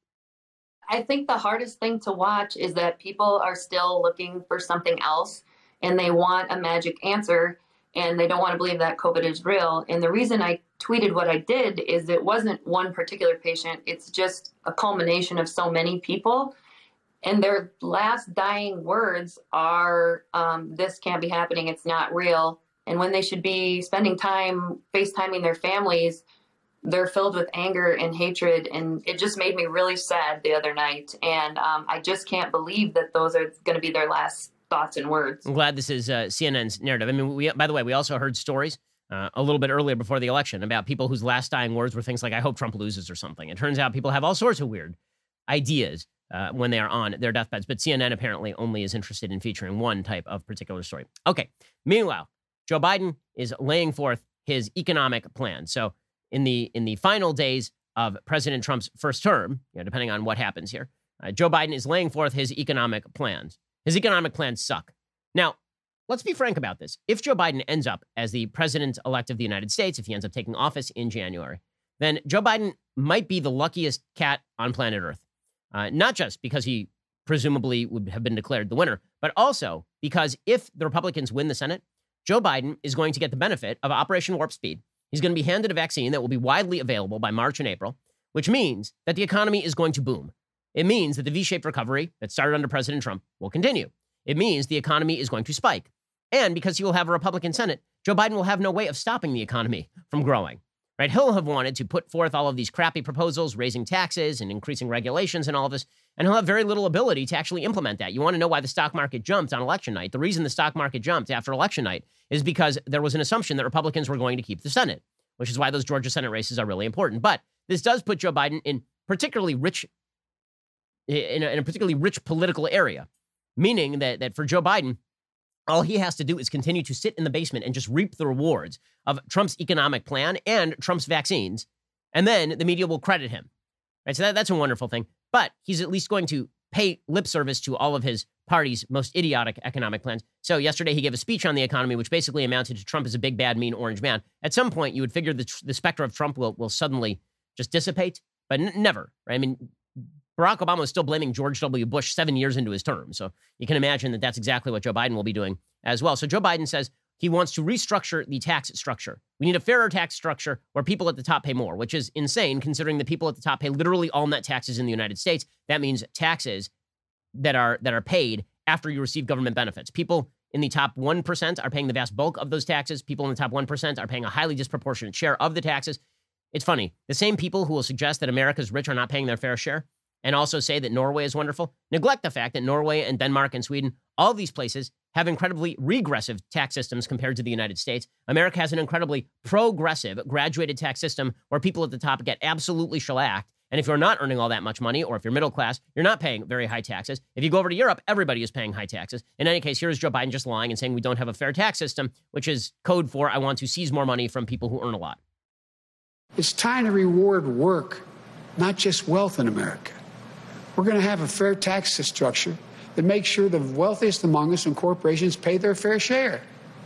I think the hardest thing to watch is that people are still looking for something else and they want a magic answer. And they don't want to believe that COVID is real. And the reason I tweeted what I did is it wasn't one particular patient. It's just a culmination of so many people. And their last dying words are, um, this can't be happening. It's not real. And when they should be spending time FaceTiming their families, they're filled with anger and hatred. And it just made me really sad the other night. And um, I just can't believe that those are going to be their last thoughts and words. I'm glad this is uh, C N N's narrative. I mean, we, by the way, we also heard stories uh, a little bit earlier before the election about people whose last dying words were things like, I hope Trump loses or something. It turns out people have all sorts of weird ideas uh, when they are on their deathbeds. But C N N apparently only is interested in featuring one type of particular story. Okay. Meanwhile, Joe Biden is laying forth his economic plan. So in the in the final days of President Trump's first term, you know, depending on what happens here, uh, Joe Biden is laying forth his economic plans. His economic plans suck. Now, let's be frank about this. If Joe Biden ends up as the president-elect of the United States, if he ends up taking office in January, then Joe Biden might be the luckiest cat on planet Earth. Uh, not just because he presumably would have been declared the winner, but also because if the Republicans win the Senate, Joe Biden is going to get the benefit of Operation Warp Speed. He's going to be handed a vaccine that will be widely available by March and April, which means that the economy is going to boom. It means that the V-shaped recovery that started under President Trump will continue. It means the economy is going to spike. And because he will have a Republican Senate, Joe Biden will have no way of stopping the economy from growing. Right? He'll have wanted to put forth all of these crappy proposals, raising taxes and increasing regulations and all of this, and he'll have very little ability to actually implement that. You want to know why the stock market jumped on election night? The reason the stock market jumped after election night is because there was an assumption that Republicans were going to keep the Senate, which is why those Georgia Senate races are really important. But this does put Joe Biden in particularly rich In a, in a particularly rich political area, meaning that, that for Joe Biden, all he has to do is continue to sit in the basement and just reap the rewards of Trump's economic plan and Trump's vaccines, and then the media will credit him. Right? So that, that's a wonderful thing. But he's at least going to pay lip service to all of his party's most idiotic economic plans. So yesterday he gave a speech on the economy, which basically amounted to Trump is a big, bad, mean orange man. At some point, you would figure the, the specter of Trump will, will suddenly just dissipate, but n- never. Right? I mean, Barack Obama was still blaming George W. Bush seven years into his term. So you can imagine that that's exactly what Joe Biden will be doing as well. So Joe Biden says he wants to restructure the tax structure. We need a fairer tax structure where people at the top pay more, which is insane considering the people at the top pay literally all net taxes in the United States. That means taxes that are that are paid after you receive government benefits. People in the top one percent are paying the vast bulk of those taxes. People in the top one percent are paying a highly disproportionate share of the taxes. It's funny. The same people who will suggest that America's rich are not paying their fair share and also say that Norway is wonderful, neglect the fact that Norway and Denmark and Sweden, all of these places have incredibly regressive tax systems compared to the United States. America has an incredibly progressive graduated tax system where people at the top get absolutely shellacked And if you're not earning all that much money, or if you're middle class, you're not paying very high taxes. If you go over to Europe, everybody is paying high taxes. In any case, here is Joe Biden just lying and saying we don't have a fair tax system, which is code for I want to seize more money from people who earn a lot. It's time to reward work, not just wealth in America. We're going to have a fair tax structure that makes sure the wealthiest among us and corporations pay their fair share.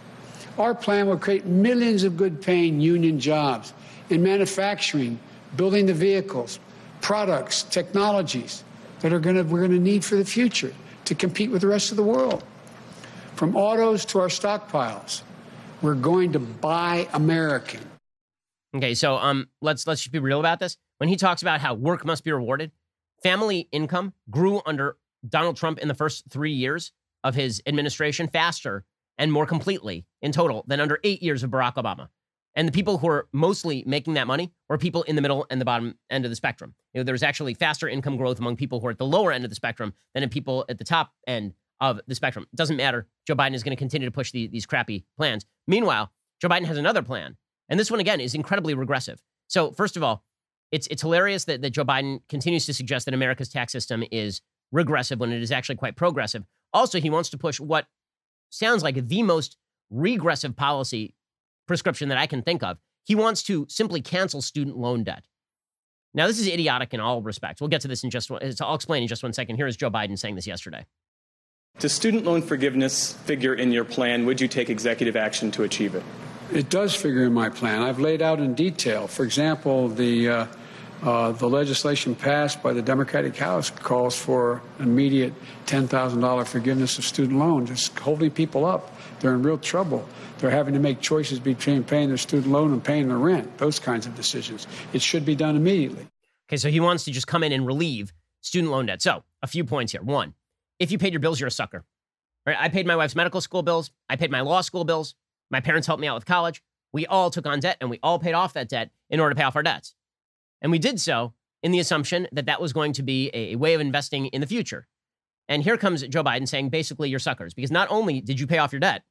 Our plan will create millions of good-paying union jobs in manufacturing, building the vehicles, products, technologies that are going to we're going to need for the future to compete with the rest of the world. From autos to our stockpiles, we're going to buy American. Okay, so um, let's let's just be real about this. When he talks about how work must be rewarded, family income grew under Donald Trump in the first three years of his administration faster and more completely in total than under eight years of Barack Obama. And the people who are mostly making that money were people in the middle and the bottom end of the spectrum. You know, there was actually faster income growth among people who are at the lower end of the spectrum than in people at the top end of the spectrum. It doesn't matter. Joe Biden is going to continue to push the, these crappy plans. Meanwhile, Joe Biden has another plan. And this one, again, is incredibly regressive. So first of all, it's it's hilarious that, that Joe Biden continues to suggest that America's tax system is regressive when it is actually quite progressive. Also, he wants to push what sounds like the most regressive policy prescription that I can think of. He wants to simply cancel student loan debt. Now, this is idiotic in all respects. We'll get to this in just one, I'll explain in just one second. Here is Joe Biden saying this yesterday. Does student loan forgiveness figure in your plan? Would you take executive action to achieve it? It does figure in my plan. I've laid out in detail. For example, the uh, uh, the legislation passed by the Democratic House calls for immediate ten thousand dollars forgiveness of student loans. It's holding people up. They're in real trouble. They're having to make choices between paying their student loan and paying their rent, those kinds of decisions. It should be done immediately. Okay, so he wants to just come in and relieve student loan debt. So a few points here. One, if you paid your bills, you're a sucker. Right? I paid my wife's medical school bills. I paid my law school bills. My parents helped me out with college. We all took on debt, and we all paid off that debt in order to pay off our debts. And we did so in the assumption that that was going to be a, a way of investing in the future. And here comes Joe Biden saying, basically, you're suckers. Because not only did you pay off your debt,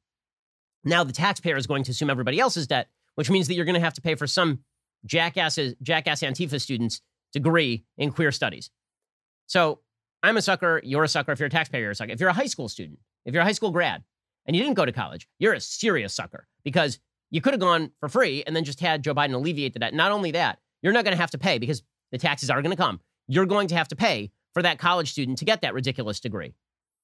now the taxpayer is going to assume everybody else's debt, which means that you're going to have to pay for some jackass, jackass Antifa student's degree in queer studies. So I'm a sucker. You're a sucker. If you're a taxpayer, you're a sucker. If you're a high school student, if you're a high school grad, and you didn't go to college, you're a serious sucker because you could have gone for free and then just had Joe Biden alleviate the debt. Not only that, you're not going to have to pay because the taxes are going to come. You're going to have to pay for that college student to get that ridiculous degree.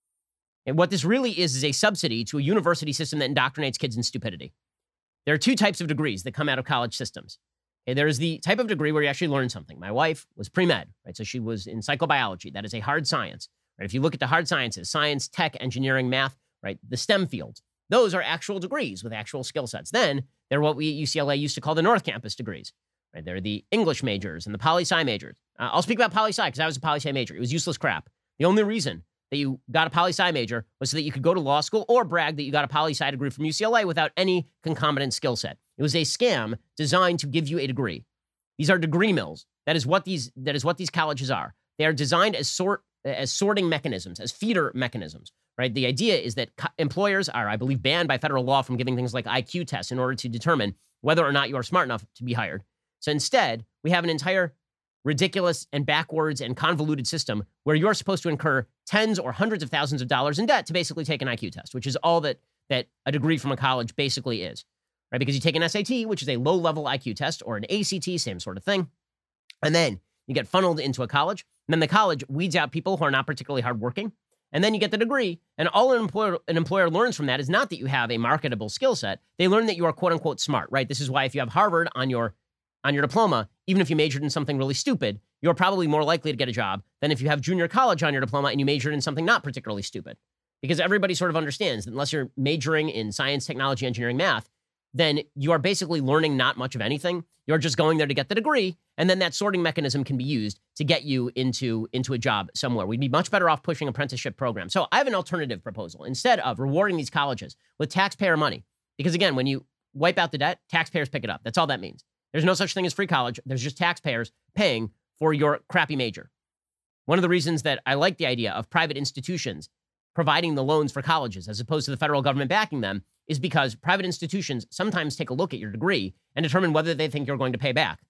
And what this really is is a subsidy to a university system that indoctrinates kids in stupidity. There are two types of degrees that come out of college systems. Okay, there is the type of degree where you actually learn something. My wife was pre-med, right? So she was in psychobiology. That is a hard science. Right? If you look at the hard sciences, science, tech, engineering, math, right? The STEM fields. Those are actual degrees with actual skill sets. Then they're what we at U C L A used to call the North Campus degrees. Right? They're the English majors and the poli-sci majors. Uh, I'll speak about poli-sci because I was a poli-sci major. It was useless crap. The only reason that you got a poli-sci major was so that you could go to law school or brag that you got a poli-sci degree from U C L A without any concomitant skill set. It was a scam designed to give you a degree. These are degree mills. That is what these, that is what these colleges are. They are designed as sort, as sorting mechanisms, as feeder mechanisms. Right? The idea is that co- employers are, I believe, banned by federal law from giving things like I Q tests in order to determine whether or not you are smart enough to be hired. So instead, we have an entire ridiculous and backwards and convoluted system where you're supposed to incur tens or hundreds of thousands of dollars in debt to basically take an I Q test, which is all that that a degree from a college basically is. Right? Because you take an S A T, which is a low-level I Q test, or an A C T, same sort of thing, and then you get funneled into a college, and then the college weeds out people who are not particularly hardworking. And then you get the degree, and all an employer, an employer learns from that is not that you have a marketable skill set. They learn that you are quote unquote smart, right? This is why if you have Harvard on your on your diploma, even if you majored in something really stupid, you're probably more likely to get a job than if you have junior college on your diploma and you majored in something not particularly stupid. Because everybody sort of understands that unless you're majoring in science, technology, engineering, math, then you are basically learning not much of anything. You're just going there to get the degree, and then that sorting mechanism can be used to get you into, into a job somewhere. We'd be much better off pushing apprenticeship programs. So I have an alternative proposal. Instead of rewarding these colleges with taxpayer money, because again, when you wipe out the debt, taxpayers pick it up. That's all that means. There's no such thing as free college. There's just taxpayers paying for your crappy major. One of the reasons that I like the idea of private institutions providing the loans for colleges as opposed to the federal government backing them is because private institutions sometimes take a look at your degree and determine whether they think you're going to pay back.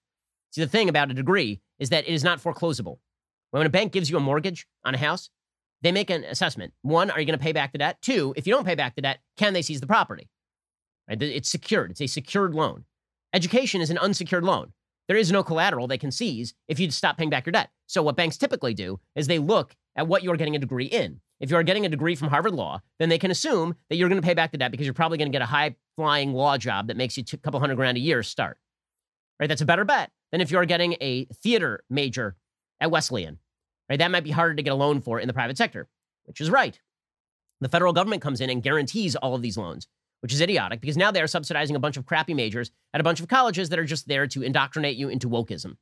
See, the thing about a degree is that it is not foreclosable. When a bank gives you a mortgage on a house, they make an assessment. One, are you going to pay back the debt? Two, if you don't pay back the debt, can they seize the property? Right? It's secured. It's a secured loan. Education is an unsecured loan. There is no collateral they can seize if you stop paying back your debt. So what banks typically do is they look at what you're getting a degree in. If you're getting a degree from Harvard Law, then they can assume that you're going to pay back the debt because you're probably going to get a high-flying law job that makes you a couple hundred grand a year start. Right? That's a better bet than if you're getting a theater major at Wesleyan. Right? That might be harder to get a loan for in the private sector, which is right. The federal government comes in and guarantees all of these loans, which is idiotic because now they are subsidizing a bunch of crappy majors at a bunch of colleges that are just there to indoctrinate you into wokeism.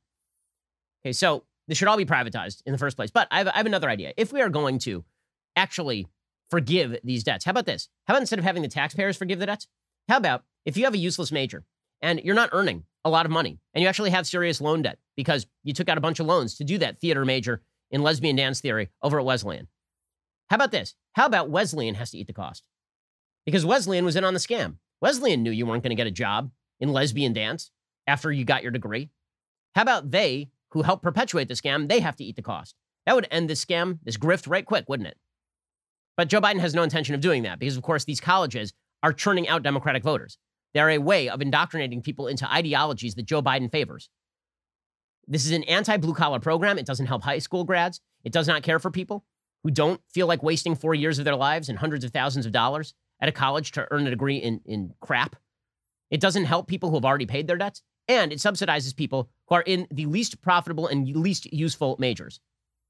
Okay, so this should all be privatized in the first place. But I have, I have another idea. If we are going to actually forgive these debts, how about this? How about instead of having the taxpayers forgive the debts, how about if you have a useless major and you're not earning a lot of money and you actually have serious loan debt because you took out a bunch of loans to do that theater major in lesbian dance theory over at Wesleyan. How about this? How about Wesleyan has to eat the cost? Because Wesleyan was in on the scam. Wesleyan knew you weren't going to get a job in lesbian dance after you got your degree. How about they, who helped perpetuate the scam, they have to eat the cost? That would end this scam, this grift right quick, wouldn't it? But Joe Biden has no intention of doing that because, of course, these colleges are churning out Democratic voters. They're a way of indoctrinating people into ideologies that Joe Biden favors. This is an anti-blue-collar program. It doesn't help high school grads. It does not care for people who don't feel like wasting four years of their lives and hundreds of thousands of dollars at a college to earn a degree in, in crap. It doesn't help people who have already paid their debts, and it subsidizes people who are in the least profitable and least useful majors.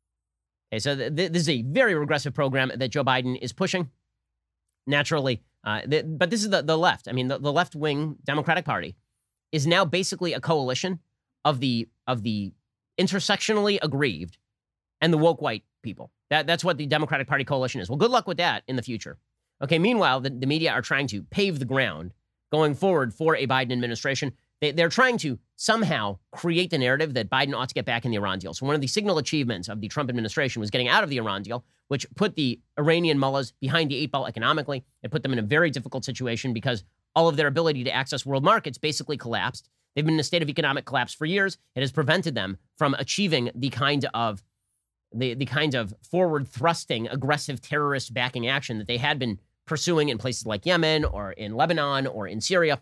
Okay, so th- th- this is a very regressive program that Joe Biden is pushing. Naturally, uh, th- but this is the, the left. I mean, the, the left-wing Democratic Party is now basically a coalition of the of the intersectionally aggrieved and the woke white people. That, that's what the Democratic Party coalition is. Well, good luck with that in the future. Okay, meanwhile, the, the media are trying to pave the ground going forward for a Biden administration. They, they're trying to somehow create the narrative that Biden ought to get back in the Iran deal. So one of the signal achievements of the Trump administration was getting out of the Iran deal, which put the Iranian mullahs behind the eight ball economically. It put them in a very difficult situation because all of their ability to access world markets basically collapsed. They've been in a state of economic collapse for years. It has prevented them from achieving the kind of the, the kind of forward-thrusting, aggressive terrorist backing action that they had been pursuing in places like Yemen or in Lebanon or in Syria.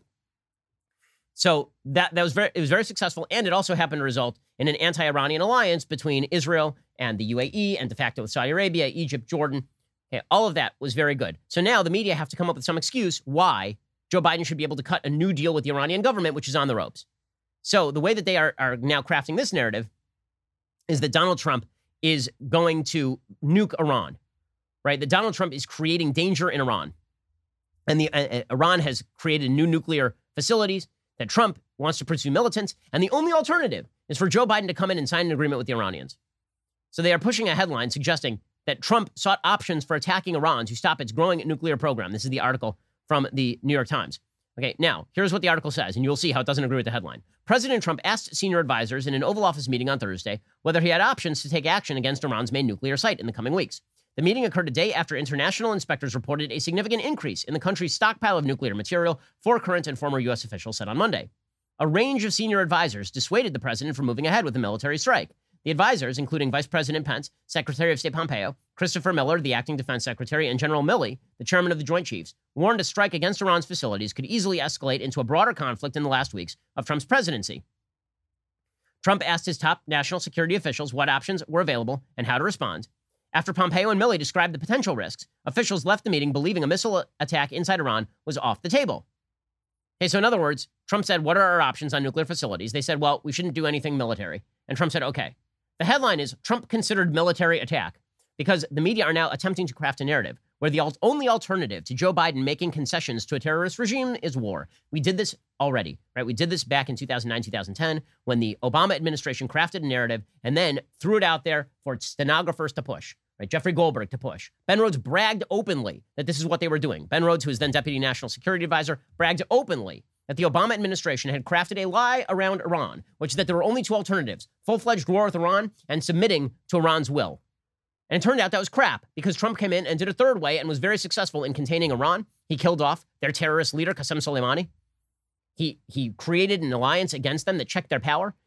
So that, that was very, it was very successful. And it also happened to result in an anti-Iranian alliance between Israel and the U A E and de facto with Saudi Arabia, Egypt, Jordan. Okay, all of that was very good. So now the media have to come up with some excuse why Joe Biden should be able to cut a new deal with the Iranian government, which is on the ropes. So the way that they are, are now crafting this narrative is that Donald Trump is going to nuke Iran, right? That Donald Trump is creating danger in Iran. And the uh, Iran has created new nuclear facilities that Trump wants to pursue militants. And the only alternative is for Joe Biden to come in and sign an agreement with the Iranians. So they are pushing a headline suggesting that Trump sought options for attacking Iran to stop its growing nuclear program. This is the article from the New York Times. Okay, now, here's what the article says, and you'll see how it doesn't agree with the headline. President Trump asked senior advisors in an Oval Office meeting on Thursday whether he had options to take action against Iran's main nuclear site in the coming weeks. The meeting occurred a day after international inspectors reported a significant increase in the country's stockpile of nuclear material, four current and former U S officials said on Monday. A range of senior advisors dissuaded the president from moving ahead with a military strike. The advisors, including Vice President Pence, Secretary of State Pompeo, Christopher Miller, the acting defense secretary, and General Milley, the chairman of the Joint Chiefs, warned a strike against Iran's facilities could easily escalate into a broader conflict in the last weeks of Trump's presidency. Trump asked his top national security officials what options were available and how to respond. After Pompeo and Milley described the potential risks, officials left the meeting believing a missile attack inside Iran was off the table. Okay, so in other words, Trump said, what are our options on nuclear facilities? They said, well, we shouldn't do anything military. And Trump said, okay. The headline is Trump considered military attack because the media are now attempting to craft a narrative where the alt- only alternative to Joe Biden making concessions to a terrorist regime is war. We did this already, right? We did this back in two thousand nine, two thousand ten when the Obama administration crafted a narrative and then threw it out there for stenographers to push, right? Jeffrey Goldberg to push. Ben Rhodes bragged openly that this is what they were doing. Ben Rhodes, who is then Deputy National Security Advisor, bragged openly that the Obama administration had crafted a lie around Iran, which is that there were only two alternatives, full-fledged war with Iran and submitting to Iran's will. And it turned out that was crap because Trump came in and did a third way and was very successful in containing Iran. He killed off their terrorist leader, Qasem Soleimani. He, he created an alliance against them that checked their power.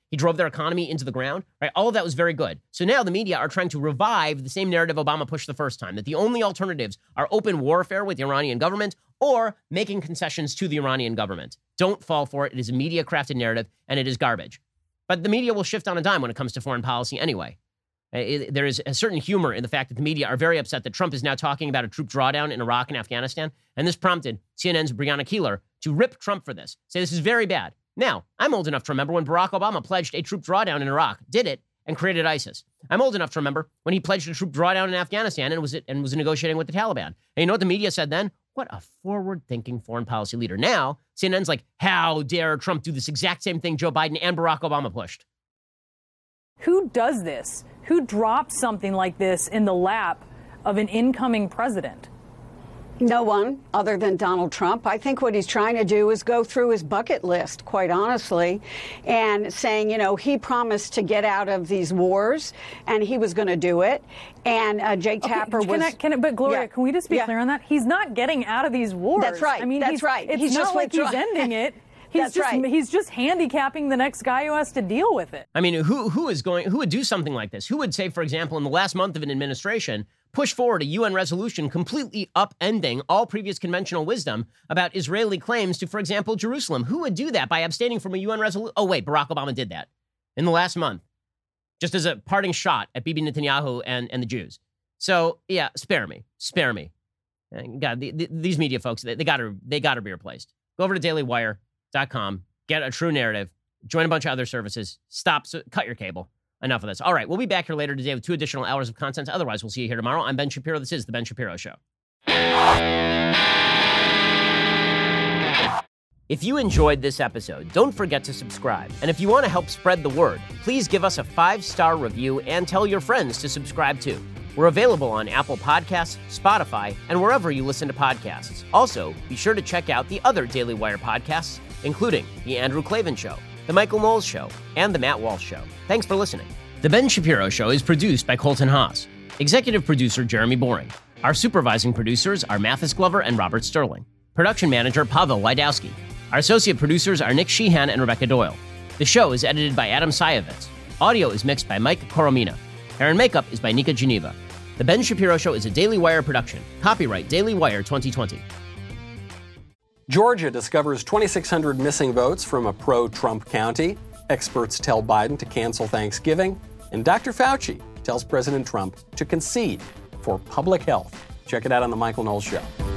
He drove their economy into the ground, right? All of that was very good. So now the media are trying to revive the same narrative Obama pushed the first time, that the only alternatives are open warfare with the Iranian government or making concessions to the Iranian government. Don't fall for it. It is a media-crafted narrative, and it is garbage. But the media will shift on a dime when it comes to foreign policy anyway. It, there is a certain humor in the fact that the media are very upset that Trump is now talking about a troop drawdown in Iraq and Afghanistan, and this prompted C N N's Brianna Keilar to rip Trump for this, say this is very bad. Now, I'm old enough to remember when Barack Obama pledged a troop drawdown in Iraq, did it, and created ISIS. I'm old enough to remember when he pledged a troop drawdown in Afghanistan and was and was negotiating with the Taliban. And you know what the media said then? What a forward-thinking foreign policy leader. Now, C N N's like, how dare Trump do this exact same thing Joe Biden and Barack Obama pushed? Who does this? Who drops something like this in the lap of an incoming president? No one other than Donald Trump. I think what he's trying to do is go through his bucket list, quite honestly, and saying, you know, he promised to get out of these wars, and he was going to do it. And uh, Jake okay, Tapper can was. I, can I, but Gloria, yeah. can we just be yeah. clear on that? He's not getting out of these wars. That's right. I mean, that's he's, right. It's he's not just like withdraw- he's ending it. He's That's just right. he's just handicapping the next guy who has to deal with it. I mean, who who is going who would do something like this? Who would say, for example, in the last month of an administration, push forward a U N resolution completely upending all previous conventional wisdom about Israeli claims to, for example, Jerusalem? Who would do that by abstaining from a U N resolution? Oh, wait, Barack Obama did that in the last month, just as a parting shot at Bibi Netanyahu and, and the Jews. So, yeah, spare me. Spare me. God, the, the, these media folks, they, they got to they got to be replaced. Go over to daily wire dot com, get a true narrative, join a bunch of other services, stop, so, cut your cable. Enough of this. All right, we'll be back here later today with two additional hours of content. Otherwise, we'll see you here tomorrow. I'm Ben Shapiro. This is The Ben Shapiro Show. If you enjoyed this episode, don't forget to subscribe. And if you want to help spread the word, please give us a five-star review and tell your friends to subscribe too. We're available on Apple Podcasts, Spotify, and wherever you listen to podcasts. Also, be sure to check out the other Daily Wire podcasts, including The Andrew Klavan Show, The Michael Knowles Show, and The Matt Walsh Show. Thanks for listening. The Ben Shapiro Show is produced by Colton Haas. Executive producer Jeremy Boring. Our supervising producers are Mathis Glover and Robert Sterling. Production manager Pavel Wydowski. Our associate producers are Nick Sheehan and Rebecca Doyle. The show is edited by Adam Sayevitz. Audio is mixed by Mike Coromina. Hair and makeup is by Nika Geneva. The Ben Shapiro Show is a Daily Wire production. Copyright Daily Wire twenty twenty. Georgia discovers twenty-six hundred missing votes from a pro-Trump county. Experts tell Biden to cancel Thanksgiving. And Doctor Fauci tells President Trump to concede for public health. Check it out on The Michael Knowles Show.